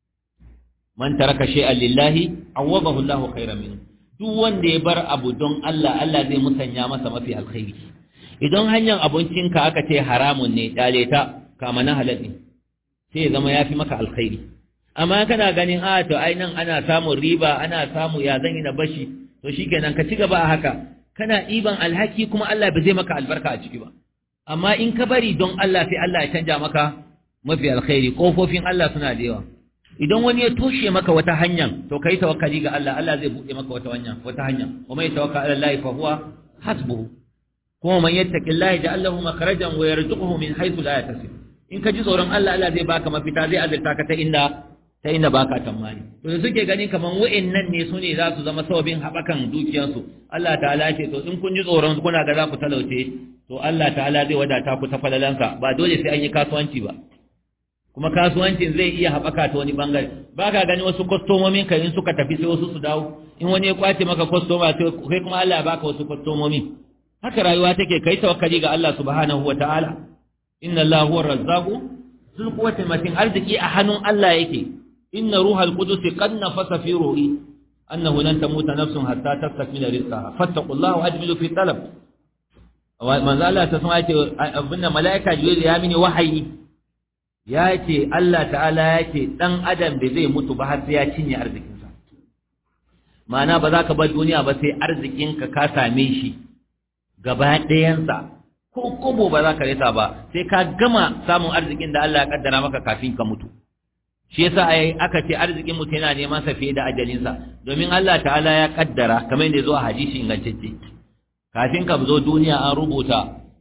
man taraka shay'an lillahi awwabahu Allahu khairan minhu. duk wanda ya bar abu don Allah, Allah zai musanya masa mafi alkhairi. idan hanyar abincinka aka ce haramun ne, dale ta kama na halal ne, sai ya zama yafi maka alkhairi. amma kana ganin to ai nan ana samun riba ana samu ya zan yi na bashi to shikenan ka ci gaba a haka kana ɗiban alhaki kuma Allah ba zai maka albarka a ciki ba amma in ka bari don Allah sai Allah ya canja maka mafi alkhairi kofofin Allah suna da yawa idan wani ya toshe maka wata hanyar to kai tawakkali ga Allah Allah zai buɗe maka wata hanya wa mai tawakkal ala Allah fa huwa hasbuhu kuma man yattaqillaha ja'al lahu makhrajan wa yarzuquhu min haythu la yahtasib in ka ji tsoron Allah Allah zai baka mafita zai azurta ka ta inda baka tamani to da suke ganin kaman wa'annan ne su ne za su zama sababin haɓakan dukiyarsu Allah ta'ala ce to in kun ji tsoron kuna ga za ku talauce to Allah ta'ala zai wadata ku ta falalanka ba dole sai an yi kasuwanci ba kuma kasuwancin zai iya haɓaka ta wani bangare ba ka gani wasu kwastomomin ka in suka tafi sai wasu su dawo in wani ya kwace maka kwastoma sai kuma Allah ya baka wasu kwastomomi haka rayuwa take kai tawakkali ga Allah subhanahu wa ta'ala inna Allah huwa razzaqu zul quwwati matin arziki a hannun Allah yake inna ruhal qudus qad nafasa fi ruhi annahu lan tamuta nafsun hatta tastakmila rizqaha fattaqullaha wa ajmilu fi talab manzo Allah ta sama yace abinda malaika jibril ya mini wahayi yace Allah ta'ala yace dan adam bai zai mutu ba har sai ya cinye arzikinsa ma'ana ba za ka bar duniya ba sai arzikinka ka same shi gaba ɗayansa ko kobo ba za ka rasa ba sai ka gama samun arzikin da Allah ya kaddara maka kafin ka mutu shi yasa aka ce arzikin mutum yana neman sa fiye da ajalinsa domin Allah ta'ala ya kaddara kamar yadda zo a hadisi ingantacce kafin ka zo duniya an rubuta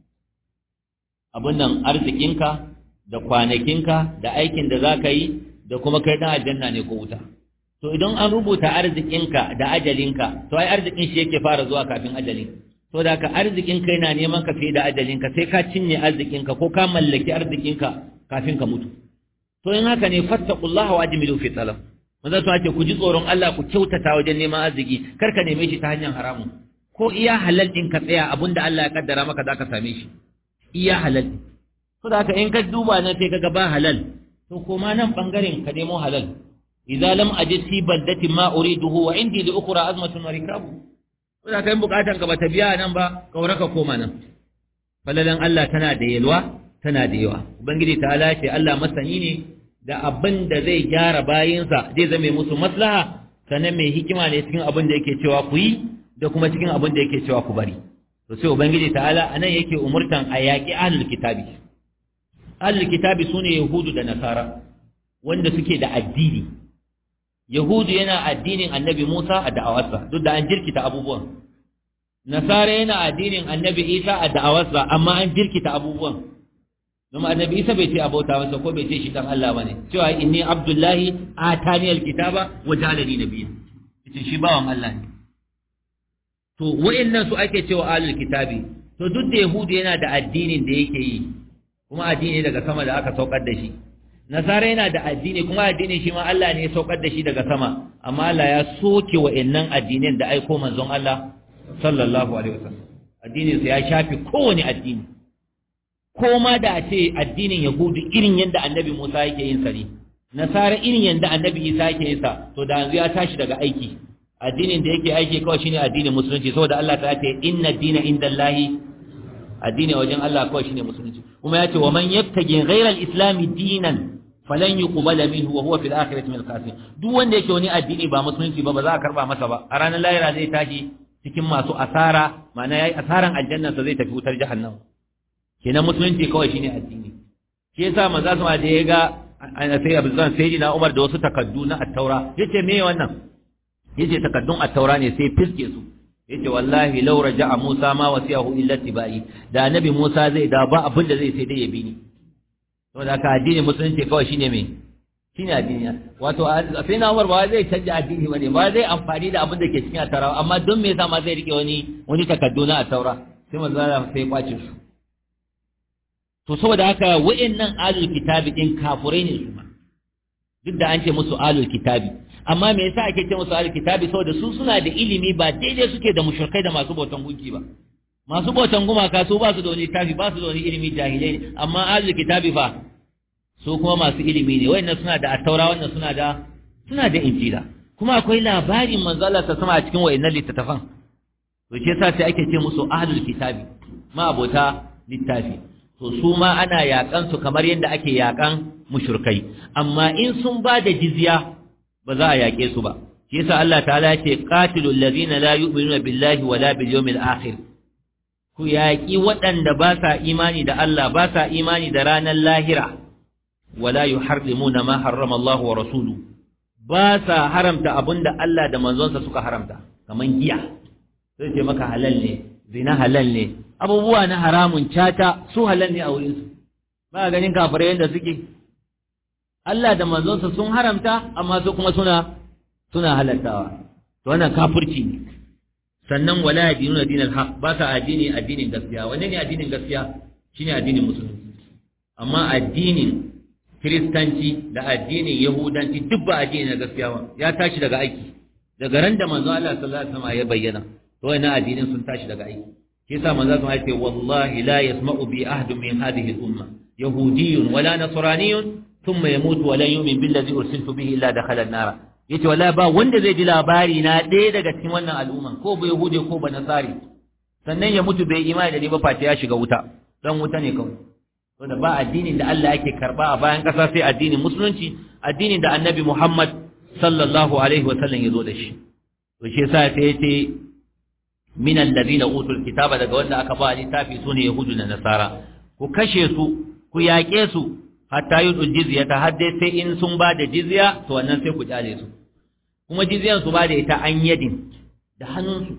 abun nan arzikinka da kwanakinka da aikin da za ka yi da kuma kai dan aljanna ne ko wuta to idan an rubuta arzikinka da ajalinka to ai arzikin shi yake fara zuwa kafin ajalin to da ka arzikin kai na neman ka fiye da ajalinka sai ka cinye arzikinka ko ka mallaki arzikinka kafin ka mutu to in haka ne fattaqullaha wa ajmilu fi talab manzo to ake ku ji tsoron Allah ku kyautata wajen neman arziki kar ka neme shi ta hanyar haramun ko iya halal din ka tsaya abinda Allah ya kaddara maka zaka same shi iya halal to da haka in ka duba nan sai kaga ba halal to koma nan bangaren ka nemo halal idza lam ajid fi baldati ma uriduhu wa indi li ukhra azmatun wa rikabu da kai bukatan ka bata biya nan ba kaura ka koma nan falalan Allah tana da yalwa tana da yawa ubangiji ta'ala ce Allah masani ne da abin da zai gyara bayinsa zai zame musu maslaha sannan mai hikima ne cikin abin da yake cewa ku yi da kuma cikin abin da yake cewa ku bari to sai ubangiji ta'ala anan yake umurtan a yaki ahlul kitabi sune yahudu da nasara wanda suke da addini yahudu yana addinin annabi Musa a da'awarsa duk da an jirkita abubuwan nasara yana addinin annabi Isa a da'awarsa amma an jirkita abubuwan domin annabi Isa bai ce abauta masa ko bai ce shi dan Allah bane cewa inni abdullahi atani alkitaba wa ja'alani nabiyya yace shi bawan Allah ne to wa'annan su ake cewa ahlul kitabi to duk da yahudu yana da addinin da yake yi kuma addini daga sama da aka saukar da shi nasara yana da addini kuma addini shi ma Allah ne ya saukar da shi daga sama amma Allah ya soke wa'annan addinin da aiko manzon Allah sallallahu alaihi wasallam addinin sa ya shafi kowane addini ko ma da a ce addinin yahudu irin yadda annabi Musa yake yin sa ne nasara irin yadda annabi Isa yake yin sa to da yanzu ya tashi daga aiki addinin da yake aiki kawai shine addinin musulunci saboda Allah ta ce inna dina indallahi addini wajen Allah kawai shine musulunci kuma ya ce wa man yattaqi ghayra al-islam dinan falan yuqbala minhu wa huwa fil akhirati min al-khasirin duk wanda yake wani addini ba musulunci ba za a karba masa ba a ranar lahira zai tashi cikin masu asara ma'ana yayi asaran aljanna sa zai tafi wutar jahannam kenan musulunci kawai shine addini shi yasa manzo sama da ya ga sai Abdullah sayyidina Umar da wasu takaddu na at-taura yace me wannan yace takaddun at-taura ne sai fiske su yace wallahi law raja'a Musa ma wasiyahu illa tibai da annabi Musa zai da ba abin da zai sai dai ya bi ni to da ka addini musulunci kawai shine me shine addini wato sai na Umar ba zai canja addini bane ba zai amfani da abin da ke cikin at-taura amma don me yasa ma zai rike wani takaddu na at-taura sai manzo sai kwace su to saboda haka wa'annan alul kitabi din kafurai ne su ma duk da an ce musu alul kitabi amma me yasa ake ce musu alul kitabi saboda su suna da ilimi ba daidai suke da mushrikai da masu bautan gunki ba masu bautan gumaka su ba su da wani littafi ba su da wani ilimi jahilai ne amma alul kitabi fa su kuma masu ilimi ne wayannan suna da at-taura wannan suna da injila kuma akwai labarin manzo Allah ta sama a cikin wayannan littattafan to shi yasa sai ake ce musu ahlul kitabi ma abota littafi to su ma ana yakan su kamar yadda ake yakan mushrikai, amma in sun ba da jizya ba za a yake su ba. shi yasa Allah ta'ala ya ce qatilul ladina la yu'minuna billahi wala bil yawmil akhir, ku yaki waɗanda ba sa imani da Allah, ba sa imani da ranar lahira, wala yuharrimuna ma harrama Allah wa rasuluhu, ba sa haramta abinda Allah da manzonsa suka haramta, kaman giya sai ce maka halal ne, zina halal ne, abubuwa na haramun caca su halal ne a wurin su. ba ganin kafirai yanda suke, Allah da manzonsa sun haramta amma su kuma suna halaltawa, to wannan kafirci ne. sannan wala yadinuna dinal haq, ba sa addinin gaskiya. wanne ne addinin gaskiya? shine addinin musulunci. amma addinin kiristanci da addinin yahudanci duk ba addini na gaskiya ba, ya tashi daga aiki daga ran da manzo Allah sallallahu alaihi wasallam ya bayyana, to wannan addinin sun tashi daga aiki. shi yasa manzo Allah ya ce wallahi la yasma'u bi ahadin min hadhihi al-umma yahudiyyun wala nasraniyyun thumma yamutu wa la yu'min billazi ursiltu bihi illa dakhala an-nar. yace wallahi ba wanda zai ji labari na ɗaya daga cikin wannan al'umman, ko ba yahudi ko ba nasari, sannan ya mutu bai imani da ni ba face ya shiga wuta, dan wuta ne kawai. wanda ba addinin da Allah yake karba a bayan kasa sai addinin musulunci, addinin da annabi Muhammad sallallahu alaihi wa sallam yazo da shi. to shi yasa sai yace min alladhina utul kitaba, daga wanda aka ba littafi sune yahudu da nasara, ku kashe su, ku yaƙe su hatta yudul jizya, ta hadde sai in sun ba da jizya, to wannan sai ku jale su. kuma jizyan su ba da ita an yadin, da hannunsu.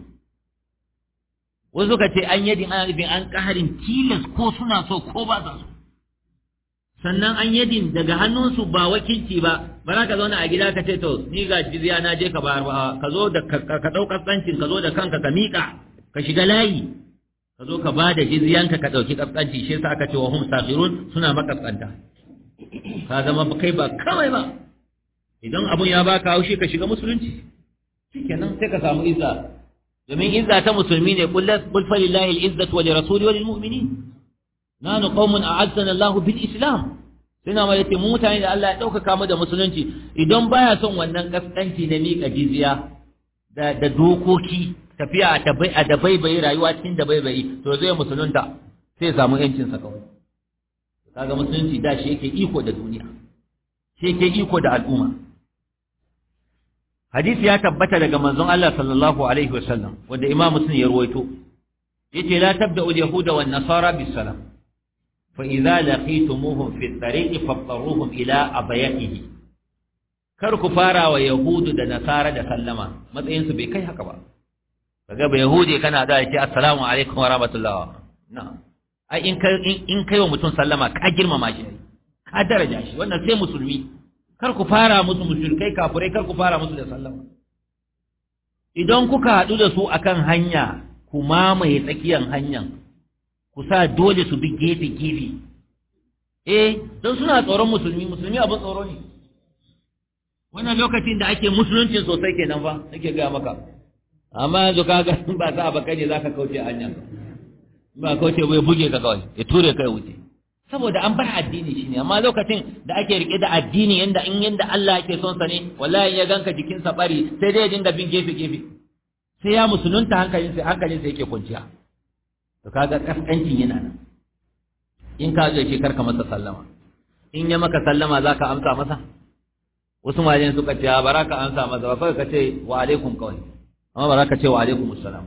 wasu suka ce an yadin ana nufin an ƙaharin tilas, ko suna so ko ba sa so. sannan an yadin daga hannunsu, ba wakilci ba. ba za ka zauna a gida ka ce to ni ga jizya na je ka bayar ba, ka zo da ka ɗau ƙasƙancin, ka zo da kanka ka miƙa, ka shiga layi, ka zo ka ba da jizyanka ka ɗauki ƙasƙanci. shi yasa aka ce wa hum safirun, suna makaskanta. ka zama kai ba kawai ba. idan abun ya baka haushi ka shiga musulunci, shikenan sai ka samu izza. domin izza ta musulmi ne, qul falillahi al-izzatu wa li rasuli wa lil mu'minin, nanu qaumun a'azzana Allahu bil islam. sai na malace mu mutane da Allah ya ɗaukaka mu da musulunci. idan baya son wannan kaskanci na miƙa jizya da dokoki, tafiya a dabaibayi, rayuwa cikin dabaibayi, to zai musulunta sai ya samu yancin sa kawai. kaga musulunci da shi yake iko da duniya, shi yake iko da al'umma. hadisi ya tabbata daga manzon Allah sallallahu alaihi wasallam, wanda Imam Muslim ya ruwaito, yace la tabda'u al-yahuda wan nasara bis salam, fa idza laqitumuhum fi at-tariqi faqtaruhum ila abayatihi. kar ku fara wa yahudu da nasara da sallama, matsayin su bai kai haka ba. kaga ba yahudi kana da ce assalamu alaikum wa rahmatullah, na'am, ai in kai wa mutum sallama ka girmama shi, ka daraja shi. wannan sai musulmi. kar ku fara musu mushrikai kafirai, kar ku fara musu da sallama. idan kuka haɗu da su akan hanya, ku mamaye tsakiyar hanyar, ku sa dole su bi gefe don suna tsoron musulmi abin tsoro ne. wannan lokacin da ake musulunci sosai kenan ba nake ga maka, amma yanzu kaga ba sa ba kai ne zaka kauce hanya, ba kauce bai buge ka kawai ya ture kai wuce, saboda an bar addini shine. amma lokacin da ake rike da addini yanda Allah yake son sa ne, wallahi ya ganka jikin sa bari sai dai ya dinga bin gefe sai ya musulunta, hankalin sa yake kwanciya. to kaga kaskancin yana nan. in ka zo shi karka masa sallama, in ya maka sallama zaka amsa masa. wasu malayen suka ce baraka amsa masa ba, kai ka ce wa alaikum kawai, amma baraka ce wa alaikum assalam.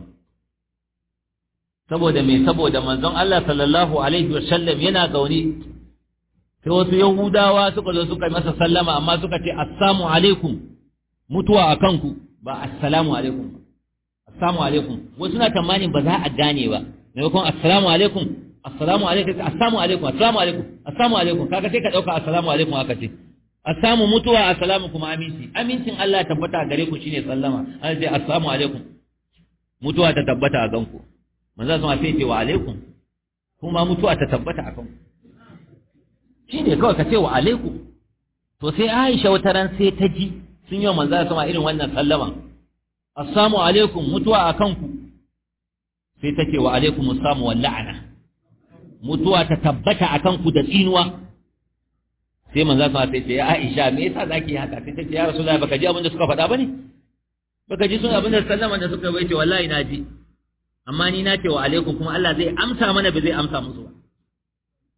saboda me? saboda manzon Allah sallallahu alaihi wasallam yana gauni, sai wasu yahudawa suka zo suka masa sallama, amma suka ce assalamu alaikum, mutuwa akan ku, ba assalamu alaikum. assalamu alaikum, wasu na tamanin ba za a gane ba, maimakon assalamu alaikum, assalamu alaikum, assalamu alaikum, assalamu alaikum, assalamu alaikum, kaga sai ka dauka assalamu alaikum aka ce. assalamu mutuwa, assalamu kuma aminci. amincin Allah ya tabbata gare ku shine sallama. an ce assalamu alaikum, mutuwa ta tabbata a ganku. manzo sun sai ce wa alaikum, kuma mutuwa ta tabbata a kanku. shine kawai ka ce wa alaikum. to sai Aisha wata ran sai ta ji sun yi manzo sama irin wannan sallama, assalamu alaikum, mutuwa a kanku. sai ta ce wa alaikum assalam wal la'ana, mutuwa ta tabbata a kanku da tsinuwa. sai manzo sama sai ce ya Aisha me yasa zaki yi haka? sai ta ce ya Rasulullahi baka ji abin da suka faɗa bane? baka ji sun abin da sallama da suka bai? ce wallahi na ji, amma ni na ce wa alaikum, kuma Allah zai amsa mana, ba zai amsa musu ba.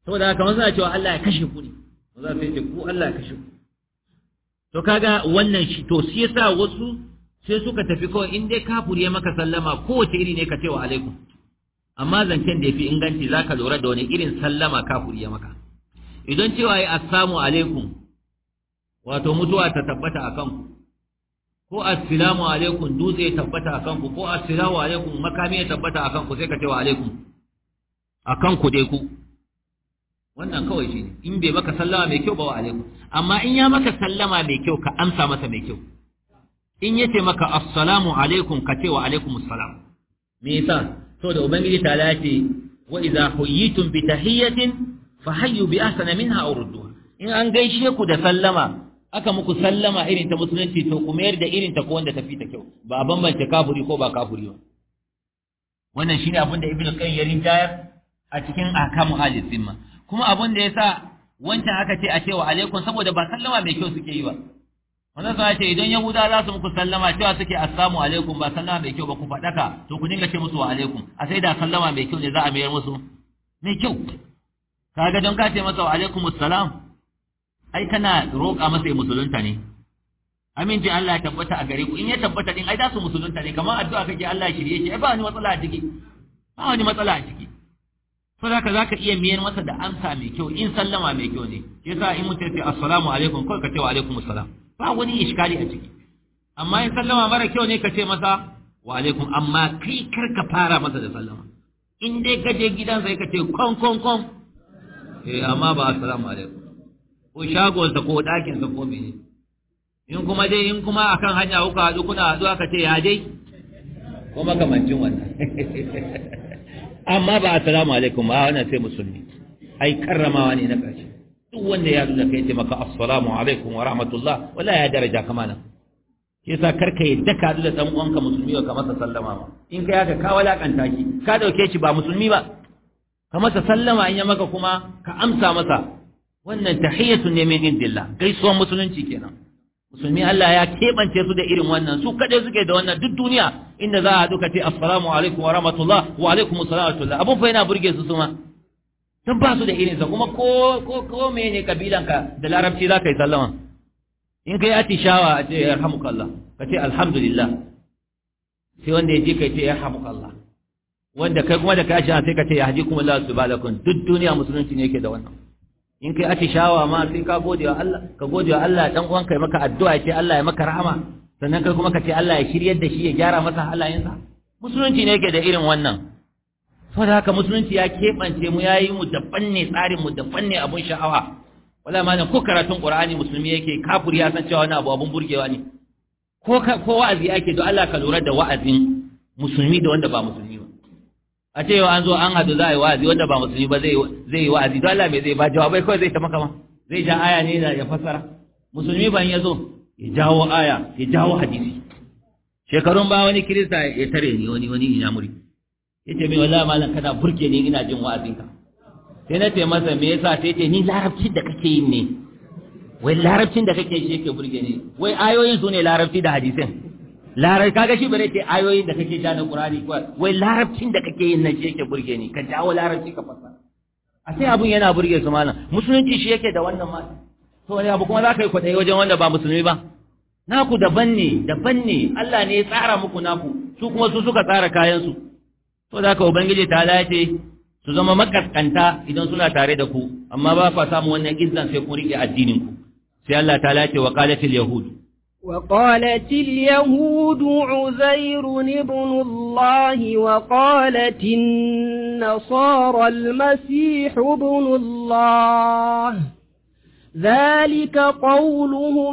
saboda haka kamar suna cewa Allah ya kashe ku ne za su ce ku Allah ya kashe ku to kaga wannan shi to shi yasa wasu sai suka tafi kawai in dai kafiri ya maka sallama kowace iri ne ka ce wa alaikum amma zancen da yafi inganci zaka lura da wani irin sallama kafiri ya maka idan cewa yi assalamu alaikum wato mutuwa ta tabbata akan ku ko assalamu alaikum dutse ya tabbata akan ku ko assalamu alaikum makami ya tabbata akan ku sai ka ce wa alaikum akan ku dai ku wannan kawai shi ne in bai maka sallama mai kyau ba wa alaikum amma in ya maka sallama mai kyau ka amsa masa mai kyau in yace maka assalamu alaikum ka ce wa alaikum assalam me yasa saboda ubangiji ta lati wa idza huyitum bi tahiyatin fahayyu bi ahsana minha aw rudduha in an gaishe ku da sallama aka muku sallama irin ta musulunci to ku mayar da irin ta ko wanda tafi ta kyau ba bambance kafiri ko ba kafiri ba wannan shine abin da ibnu qayyim ya rinjayar a cikin ahkamu ahli zimma kuma abin da yasa wancan aka ce a cewa alaikum saboda ba sallama mai kyau suke yi ba wannan sai ce idan yahuda za su muku sallama cewa suke assalamu alaikum ba sallama mai kyau ba ku fadaka to ku dinga ce musu wa alaikum a sai da sallama mai kyau ne za a mayar musu mai kyau kaga don ka ce masa wa alaikum assalam ai kana roƙa masa musulunta ne aminci Allah ya tabbata a gare ku in ya tabbata din ai za su musulunta ne kamar addu'a kake Allah ya shirye shi ai ba wani matsala a ciki ba wani matsala a ciki saboda zaka iya miyar masa da amsa mai kyau in sallama mai kyau ne yasa in mutum ya ce assalamu alaikum kai ka ce wa alaikum assalam ba wani iskali a ciki amma in sallama mara kyau ne ka ce masa wa alaikum amma kai kar ka fara masa da sallama in dai ka je gidan sai ka ce kon kon kon amma ba assalamu alaikum ko shagonsa ko ɗakinsa ko mene in kuma akan hanya kuka haɗu kuna haɗu aka ce ya dai ko makamancin wannan amma ba assalamu alaikum ba wannan sai musulmi ai karramawa ne na ƙarshe duk wanda ya nuna kai ce maka assalamu alaikum wa rahmatullah wala ya daraja kamana yasa karka yadda ka da dan uwanka musulmi ka masa sallama ma in kai haka ka walakanta shi ka dauke shi ba musulmi ba ka masa sallama in ya maka kuma ka amsa masa wannan tahiyatun ne min indillah gaisuwan musulunci kenan musulmi Allah ya kebance su da irin wannan su kadai suke da wannan duk duniya inda za a duka ce assalamu alaikum wa rahmatullah wa alaikum assalam wa rahmatullah abun fa yana burge su suma dan ba su da irin sa kuma ko mene kabilanka da larabci za ka yi sallama in kai atishawa a ce yarhamukallah ka ce alhamdulillah sai wanda ya je kai ce yarhamukallah wanda kai kuma da kai atishawa sai ka ce yahdikumullahu subhanakum duk duniya musulunci ne yake da wannan in kai atishawa ma sai ka gode wa Allah ka gode wa Allah dan uwanka ya maka addu'a ya ce Allah ya maka rahama sannan kai kuma ka ce Allah ya shiryar da shi ya gyara masa halayensa musulunci ne yake da irin wannan saboda haka musulunci ya keɓance mu yayi mu daban ne tsarin mu daban ne abun sha'awa wala ma ko karatun Qur'ani musulmi yake kafiri ya san cewa wani abu abun burgewa ne ko wa'azi yake don Allah ka lura da wa'azin musulmi da wanda ba musulmi ba a ce an zo an hadu za a yi wa'azi wanda ba musulmi ba zai yi wa'azi don Allah mai zai ba jawabai kawai zai ta maka ma zai ja aya ne da ya fassara musulmi ban ya zo ya jawo aya ya jawo hadisi shekarun ba wani kirista ya tare ni wani inyamuri ya ce mai wallahi malam kana burge ni ina jin wa'azinka sai na ce masa me yasa sai ce ni larabcin da kake yin ne wai larabcin da kake shi yake burge ni wai ayoyin su ne larabci da hadisin kaga shi bare ce ayoyin da kake ja na Qur'ani ko wai larabcin da kake yin nan shi yake burge ni ka jawo larabci ka fassara a sai abun yana burge su malam musulunci shi yake da wannan ma to wani abu kuma zaka yi kwadai wajen wanda ba musulmi ba naku daban ne Allah ne ya tsara muku naku su kuma su suka tsara kayan su to da haka ubangiji ta lace su zama makaskanta idan suna tare da ku amma ba fa samu wannan izzan sai ku rike addinin ku sai Allah ta lace wa qalatil yahud وقالت اليهود عزير ابن الله وقالت النصارى المسيح ابن الله ذلك قولهم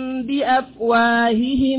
بأفواههم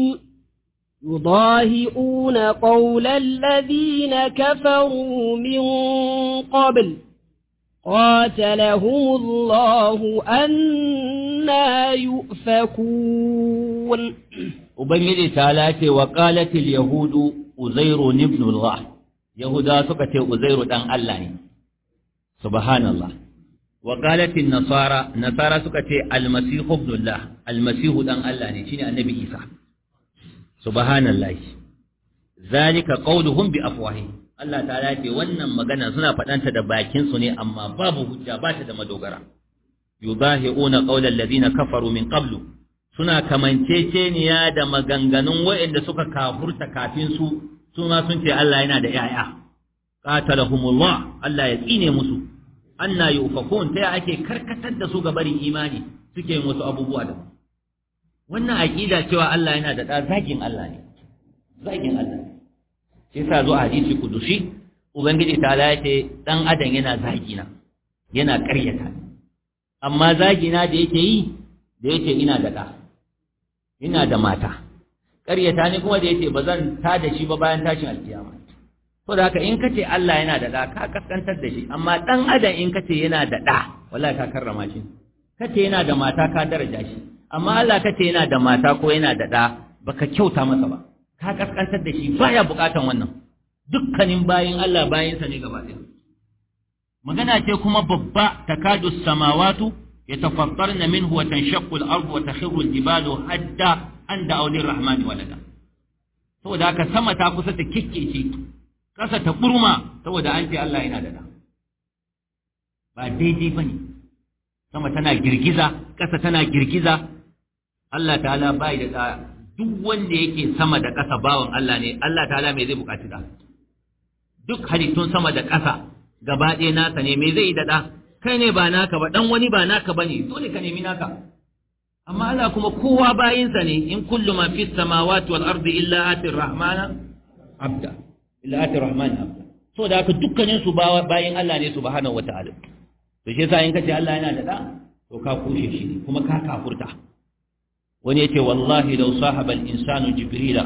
يضاهئون قول الذين كفروا من قبل قاتلهم الله أنا يؤفكون Ubangiji ta lace wa qalatil yahudu Uzairu ibn Allah Yahuda suka ce Uzairu dan Allah ne subhanallah wa qalatil nasara suka ce al-masih ibn Allah al-masih dan Allah ne shine annabi Isa subhanallah zalika qawluhum bi afwahihim Allah ta'ala ce wannan magana suna faɗanta da bakin su ne amma babu hujja ba ta da madogara yudahiuna qawla alladhina kafaru min qablu suna kamanceceniya da maganganun waɗanda suka kafurta kafin su ma sun ce Allah yana da yaya qatalahumullah Allah ya tsine musu anna yufakun ta ake karkatar da su ga barin imani suke yin wasu abubuwa da wannan aqida cewa Allah yana da zagin Allah ne zagin Allah sai sa zo a hadisi kudusi ubangiji ta ce dan adam yana zagina yana ƙaryata amma zagina da yake yi da yake ina da ɗa ina da mata ƙaryata ne kuma da yake ba zan tada shi ba bayan tashin alkiyama to da haka in kace Allah yana da ɗa ka kaskantar da shi amma dan adam in kace yana da ɗa wallahi ka karrama shi kace yana da mata ka daraja shi amma Allah kace yana da mata ko yana da ɗa baka kyauta masa ba ka kaskantar da shi baya bukatan wannan dukkanin bayin Allah bayinsa ne gaba ɗaya magana ce kuma babba takadu samawatu yatafattarna minhu wa tanshaqqu al-ardu wa takhiru al-jibalu hadda an da'u lir-rahmani walada saboda haka sama ta kusa ta kikkece kasa ta kurma saboda an ce Allah yana da da ba daidai bane sama tana girgiza kasa tana girgiza Allah ta'ala bai da da duk wanda yake sama da kasa bawan Allah ne Allah ta'ala me zai bukaci da duk halittun sama da kasa gaba ɗaya naka ne me zai daɗa kai ne ba naka ba ɗan wani ba naka ba ne dole ka nemi naka amma Allah kuma kowa bayinsa ne in kullu ma fi samawati wal ardi illa ati rahmana abda illa ati rahmana abda so da haka dukkanin su bayin Allah ne subhanahu wataala to shi yasa in kace Allah yana da da to ka kushe shi ne kuma ka kafurta wani yace wallahi law sahaba al insanu jibrila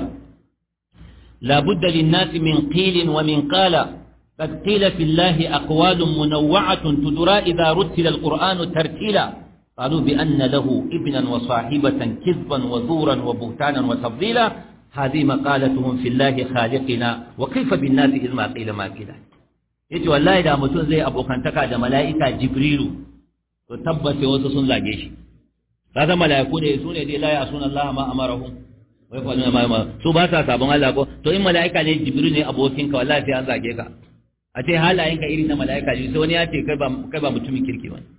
la budda lin nas min qilin wa min qala قد قيل في الله أقوال منوعة تدرى إذا رتل القرآن ترتيلا قالوا بأن له ابنا وصاحبة كذبا وزورا وبهتانا وتفضيلا هذه مقالتهم في الله خالقنا وكيف بالناس إذ ما قيل ما قيل yace wallahi da mutum zai abokantaka da mala'ika jibrilu to tabbata wasu sun zage shi kaga mala'iku ne su ne dai la ya'suna Allah ma amarahum wai fa ma su ba sa sabon Allah ko to in mala'ika ne jibrilu ne abokinka wallahi sai an zage ka a ce halayenka irin na mala'ika ji sai wani ya ce kai ba mutumin kirki ba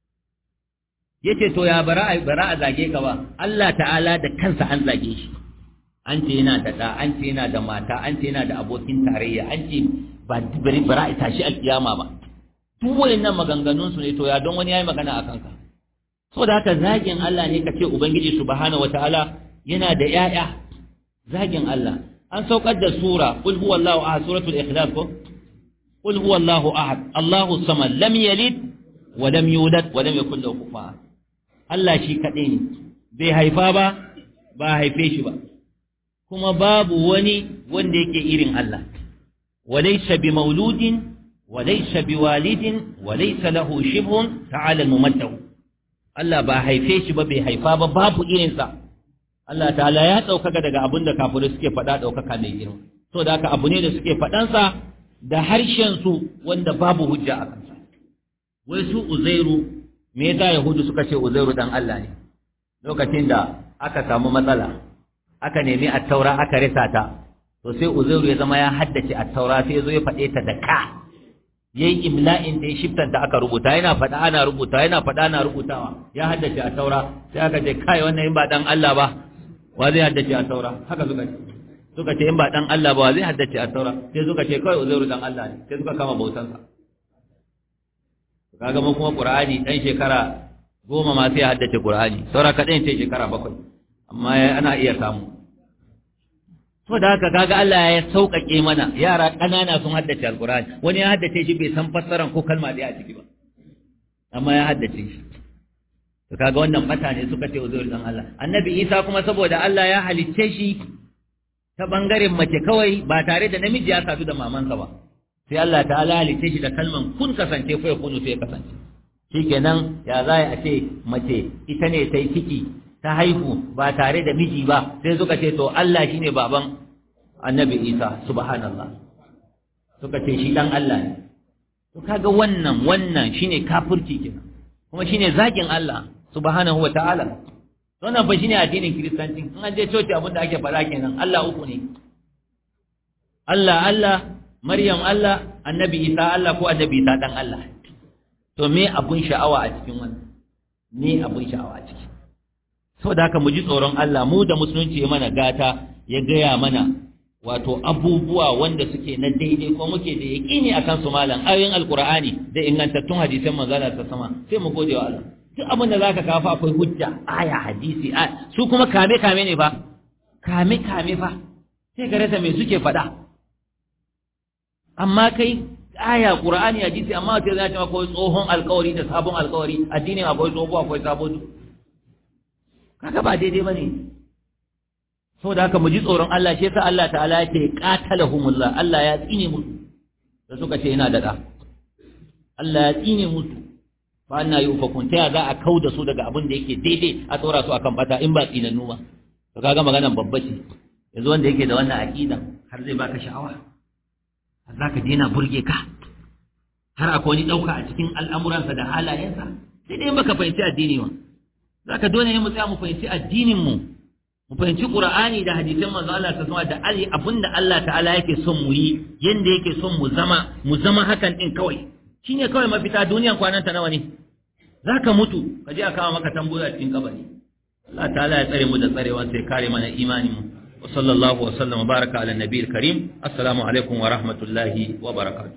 yace to ya bara a zage ka ba Allah ta'ala da kansa an zage shi an ce yana da da an ce yana da mata an ce yana da abokin tarayya an ce ba bara a tashi alkiyama ba duk wayannan maganganun su ne to ya don wani yayi magana akan ka saboda haka zagin Allah ne kace ubangiji subhanahu wataala yana da yaya zagin Allah an saukar da sura qul huwallahu ahad suratul ikhlas ko قل هو الله أحد الله الصمد لم يلد ولم يولد ولم يكن له كفوا أحد Allah shi kaɗai ne bai haifa ba haife shi ba kuma babu wani wanda yake irin Allah walaysa bi mauludin walaysa bi walidin walaysa lahu shibhun ta'ala al-mumattahu Allah ba haife shi ba bai haifa ba babu irinsa Allah ta'ala ya ɗaukaka daga abin da kafirai suke faɗa ɗaukaka mai girma so da haka abu ne da suke faɗansa da harshensu wanda babu hujja a kansa wai su uzairu me yasa yahudu suka ce uzairu dan Allah ne lokacin da aka samu matsala aka nemi at-taura aka risa ta to sai uzairu ya zama ya haddace at-taura sai ya zo ya faɗe ta da ka yayi imla'in da ya shiftar da aka rubuta yana faɗa ana rubuta yana faɗa ana rubutawa ya haddace at-taura sai aka ce kai wannan in ba dan Allah ba wa zai haddace at-taura haka suka ce in ba dan Allah ba zai haddace a taura sai suka ce kai uzairu dan Allah ne sai suka kama bautansa kaga mun kuma Qur'ani dan shekara 10 ma sai haddace Qur'ani saura kadan sai shekara 7 amma ana iya samu to da haka kaga Allah ya sauƙaƙe mana yara kanana sun haddace Al-Qur'ani wani ya haddace shi bai san fassaran ko kalma da a ciki ba amma ya haddace shi to kaga wannan bata ne suka ce uzairu dan Allah annabi Isa kuma saboda Allah ya halicce shi ta ɓangaren mace kawai ba tare da namiji ya sadu da mamansa ba sai Allah ta'ala halitta shi da kalman kun kasance fa yakunu sai kasance shikenan ya za a ce mace ita ne ta yi ciki ta haihu ba tare da miji ba sai suka ce to Allah shine baban annabi Isa subhanallah suka ce shi dan Allah ne to kaga wannan shine kafirci kenan kuma shine zagin Allah subhanahu wataala wannan ba shine addinin kiristanci in an je coci abin da ake faɗa kenan Allah uku ne Allah Maryam Allah, annabi Isa Allah ko annabi Isa dan Allah. To me abun sha'awa a cikin wannan? Me abun sha'awa a ciki? Saboda haka mu ji tsoron Allah, mu da musulunci ya mana gata, ya gaya mana wato abubuwa wanda suke na daidai ko muke da yaƙini akan su malam, ayoyin alqur'ani da ingantattun hadisan manzo Allah ta sama, sai mu gode wa Allah. Duk abin da zaka kafa akwai hujja, aya, hadisi, su kuma kame ne fa. Kame fa. Sai ka rasa me suke faɗa. Amma kai aya, qur'ani, hadisi, amma sai zaka akwai tsohon alƙawari da sabon alƙawari, addinin akwai tsoho akwai sabo. Kaga ba daidai bane. Saboda haka mu ji tsoron Allah, shi yasa Allah ta'ala yake qatalahumullah, Allah ya tsine musu da suka ce ina da da. Allah ya tsine musu. Fa anna yufakun, ta za a kauda su daga abin da yake daidai a tsora su akan bata in ba tsinannu ba. To kaga maganar babba ce. Yanzu wanda yake da wannan aqida har zai baka sha'awa. Har zaka dena burge ka. Har akwai wani dauka a cikin al'amuransa da halayensa. Sai dai baka fahimci addini ba. Zaka dole ne mu tsaya mu fahimci addinin mu fahimci Qur'ani da hadisan manzo Allah ta sama da abinda Allah ta'ala yake son mu yi, yanda yake son mu zama hakan din kawai. Shine kawai mafita. Duniyan kwanan ta nawa ne? Zaka mutu ka je a kawo maka tambayoyi a cikin kabari. Allah ta'ala ya tsare mu da tsarewa, sai kare mana imanin mu. Wa sallallahu wa sallama baraka ala nabiyil karim. Assalamu alaikum wa rahmatullahi wa barakatuh.